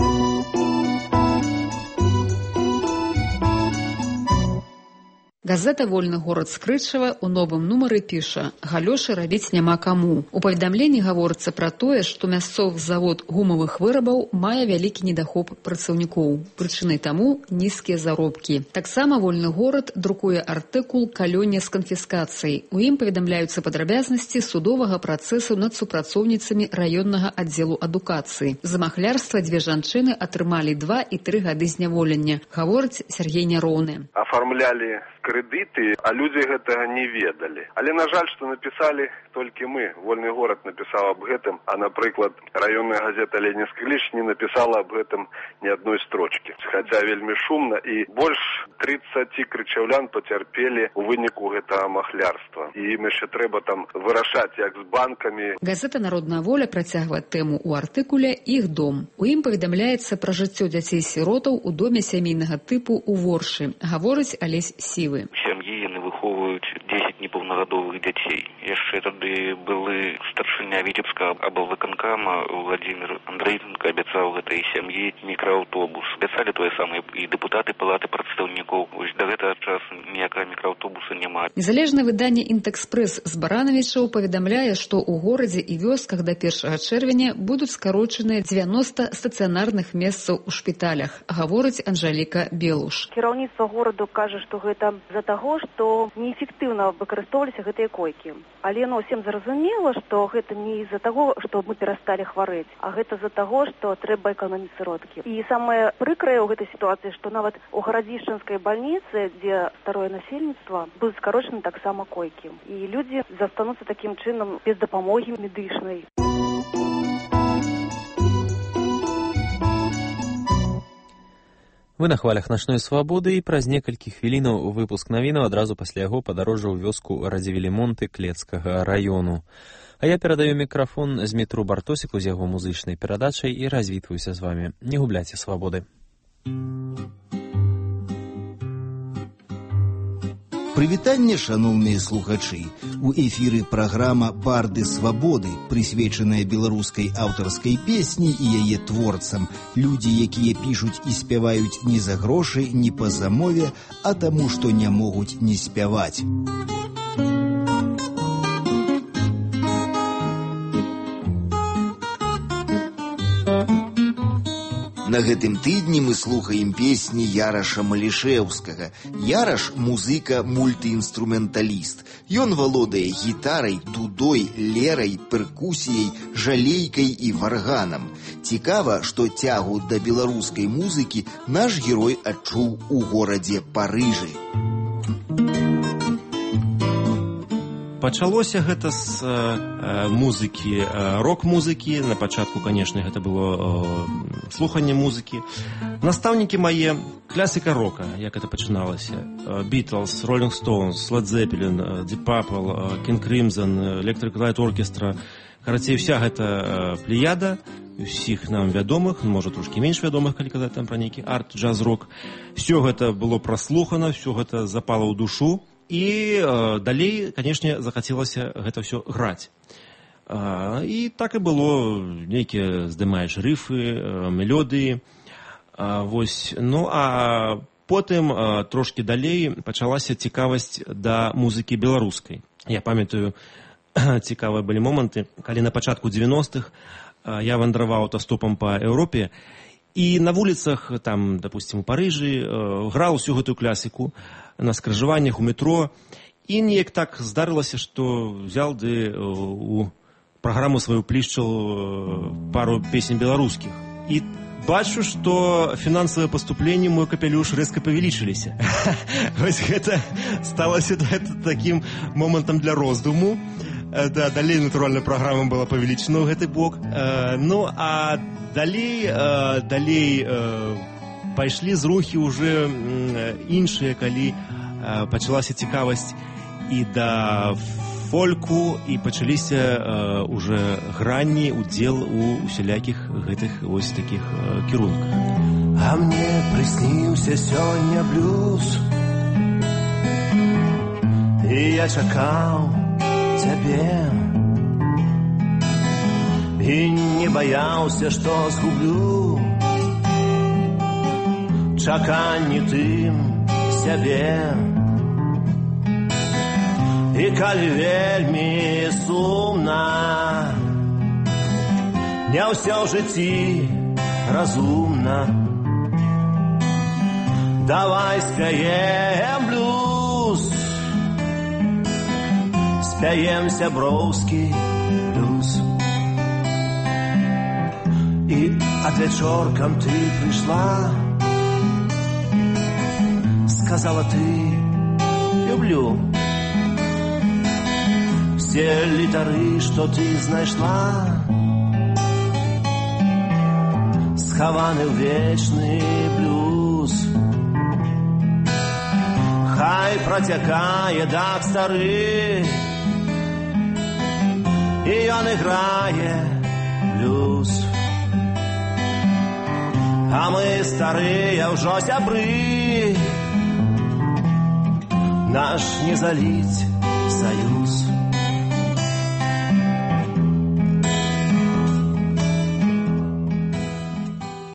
Speaker 2: Газета «Вольны горад» Скрытчава ў новым нумары піша: «Галёшы рабіць няма каму». У паведамленні гаворыцца пра тое, што мясцовы завод гумавых вырабаў мае вялікі недахоп працаўнікоў. Прычынай таму нізкія заробкі. Таксама «Вольны горад» друкуе артыкул «Калённе з канфіскацыяй». У ім паведамляюцца падрабязнасці судовага працэсу над супрацоўніцамі раённага аддзелу адукацыі. За махлярства дзве жанчыны атрымалі два і тры гады зняволення, гаворыць Сергей Няроўны.
Speaker 22: Афармлялі крэдыты, а людзі гэтага не ведалі. Але, на жаль, што напісалі толькі мы. «Вольны горад» напісаў аб гэтым, а, напрыклад, раённая газета «Ленінскі ліст» не напісала аб гэтым ні адной строчкі. Хаця вельмі шумна, і больш трыццаць крычаўлян пацярпелі у выніку гэтага махлярства. І ім яшчэ трэба там вырашаць, як з банкамі.
Speaker 2: Газета «Народная воля» працягвае тэму ў артыкуле «Іх дом». У ім паведамляецца пра жыццё дзяцей-сіротаў у доме сямейнага тыпу ў Воршы, гаворыць Алесь Сівы.
Speaker 3: Сям'і яны выхоўваюць дзесяць непаўнагадовых дзяцей. Яшчэ тады былы старшыня Віцебскага аблвыканкама Владзімір Андрэйченка абяцаў гэтай сям'і мікрааўтобус. Абяцалі тое самае і дэпутаты палаты прадстаўнікоў. Вось да гэтага часу ніякага мікрааўтобуса няма.
Speaker 2: Незалежнае выданне «Інтэкспрэс» з Баранавічаў паведамляе, што ў горадзе і вёсках да першага чэрвеня будуць скарочаныя дзевяноста стацыянарных месцаў у шпіталях, гаворыць Анжаліка Белуш.
Speaker 13: Кіраўніцтва гораду кажа, што гэта з-за таго, што неэфектыўна выкарыстоўваліся гэтыя койкі. Але ну, всем зразумела, што гэта не з-за таго, што мы перасталі хварэць, а гэта з-за таго, што трэба эканоміць сродкі. І самае прыкрае ў гэтай сітуацыі, што нават у гарадзішчынскай бальніцы, дзе старое насельніцтва, будуць скарочаны таксама койкі. І людзі застануцца такім чынам без дапамогі медычнай.
Speaker 1: Вы на хвалях начной свабоды, і праз некалькі хвілінаў выпуск навінаў, адразу пасля яго падарожжа ў вёску Радзівілі-Монты Клецкага раёну. А я перадаю мікрафон Змітру Бартосіку з яго музычнай перадачай і развітваюся з вамі. Не губляйце свабоды.
Speaker 23: Прывітанне, шаноўныя слухачы! У эфіры праграма «Барды свабоды», прысвечаная беларускай аўтарскай песні і яе творцам. Людзі, якія пішуць і спяваюць не за грошы, не па замове, а таму, што не могуць не спяваць. На гэтым тыдні мы слухаем песні Яраша Малішэўскага. Яраш – музыка мультыінструменталіст. Ён валодае гітарай, дудой, лерай, перкусіяй, жалейкай і варганам. Цікава, што цягу да беларускай музыкі наш герой адчуў у горадзе Парыжы.
Speaker 24: Пачалося гэта з э, музыкі, э, рок-музыкі. На пачатку, канешне, гэта было э, слуханне музыкі. Настаўнікі мае класіка рока, як гэта пачыналася. Beatles, Rolling Stones, Led Zeppelin, Deep Purple, King Crimson, Electric Light Orchestra. Карацей, вся гэта э, плеяда усіх нам вядомых, можа трошкі менш вядомых, калі казаць там пра нейкі арт, джаз-рок. Все гэта было праслухана, все гэта запала ў душу. І э, далей, канешне, захацелася гэта ўсё граць. Э, і так і было, нейкія здымаеш рыфы, э, мелодыі. Э, вось. Ну, а потым, э, трошкі далей, пачалася цікавасць да музыкі беларускай. Я памятаю, цікавыя былі моманты, калі на пачатку дзевяностых э, я вандраваў аўтастопам па Еўропе, і на вуліцах, там, допустим, у Парыжы, э, граў усю гэтую класіку, на скрыжаваннях, у метро. І неяк так здарылася, што взял ды у праграму сваю плішчыл пару песень беларускіх. І бачу, што фінансавыя паступленні мой капелюш рэзка павялічыліся. Вось гэта сталася такім момантам для роздуму. Да, далей, натуральна, праграма была павялічана ў гэты бок. Ну, а далей, далей пайшлі зрухі ўжо іншыя, калі пачалася цікавасць і да фольку, і пачаліся ўжо гранні, удзел у усялякіх гэтых вось такіх кірунках.
Speaker 25: А мне прысніўся сёння блюз, і я чакаў цябе, і не баяўся, што згублю чаканні тым сябе. І калі вельмі сумна, не ўсё ў жыцці разумна, давай спяем блюз, спяем сяброўскі блюз. І ад вечоркам ты прыйшла, сказала ты люблю. Все літары, што ты знайшла, схаваны ў вечны блюз. Хай працякае дах стары, і ён іграе блюз. А мы старыя ўжо сябры, наш не заліць саюз.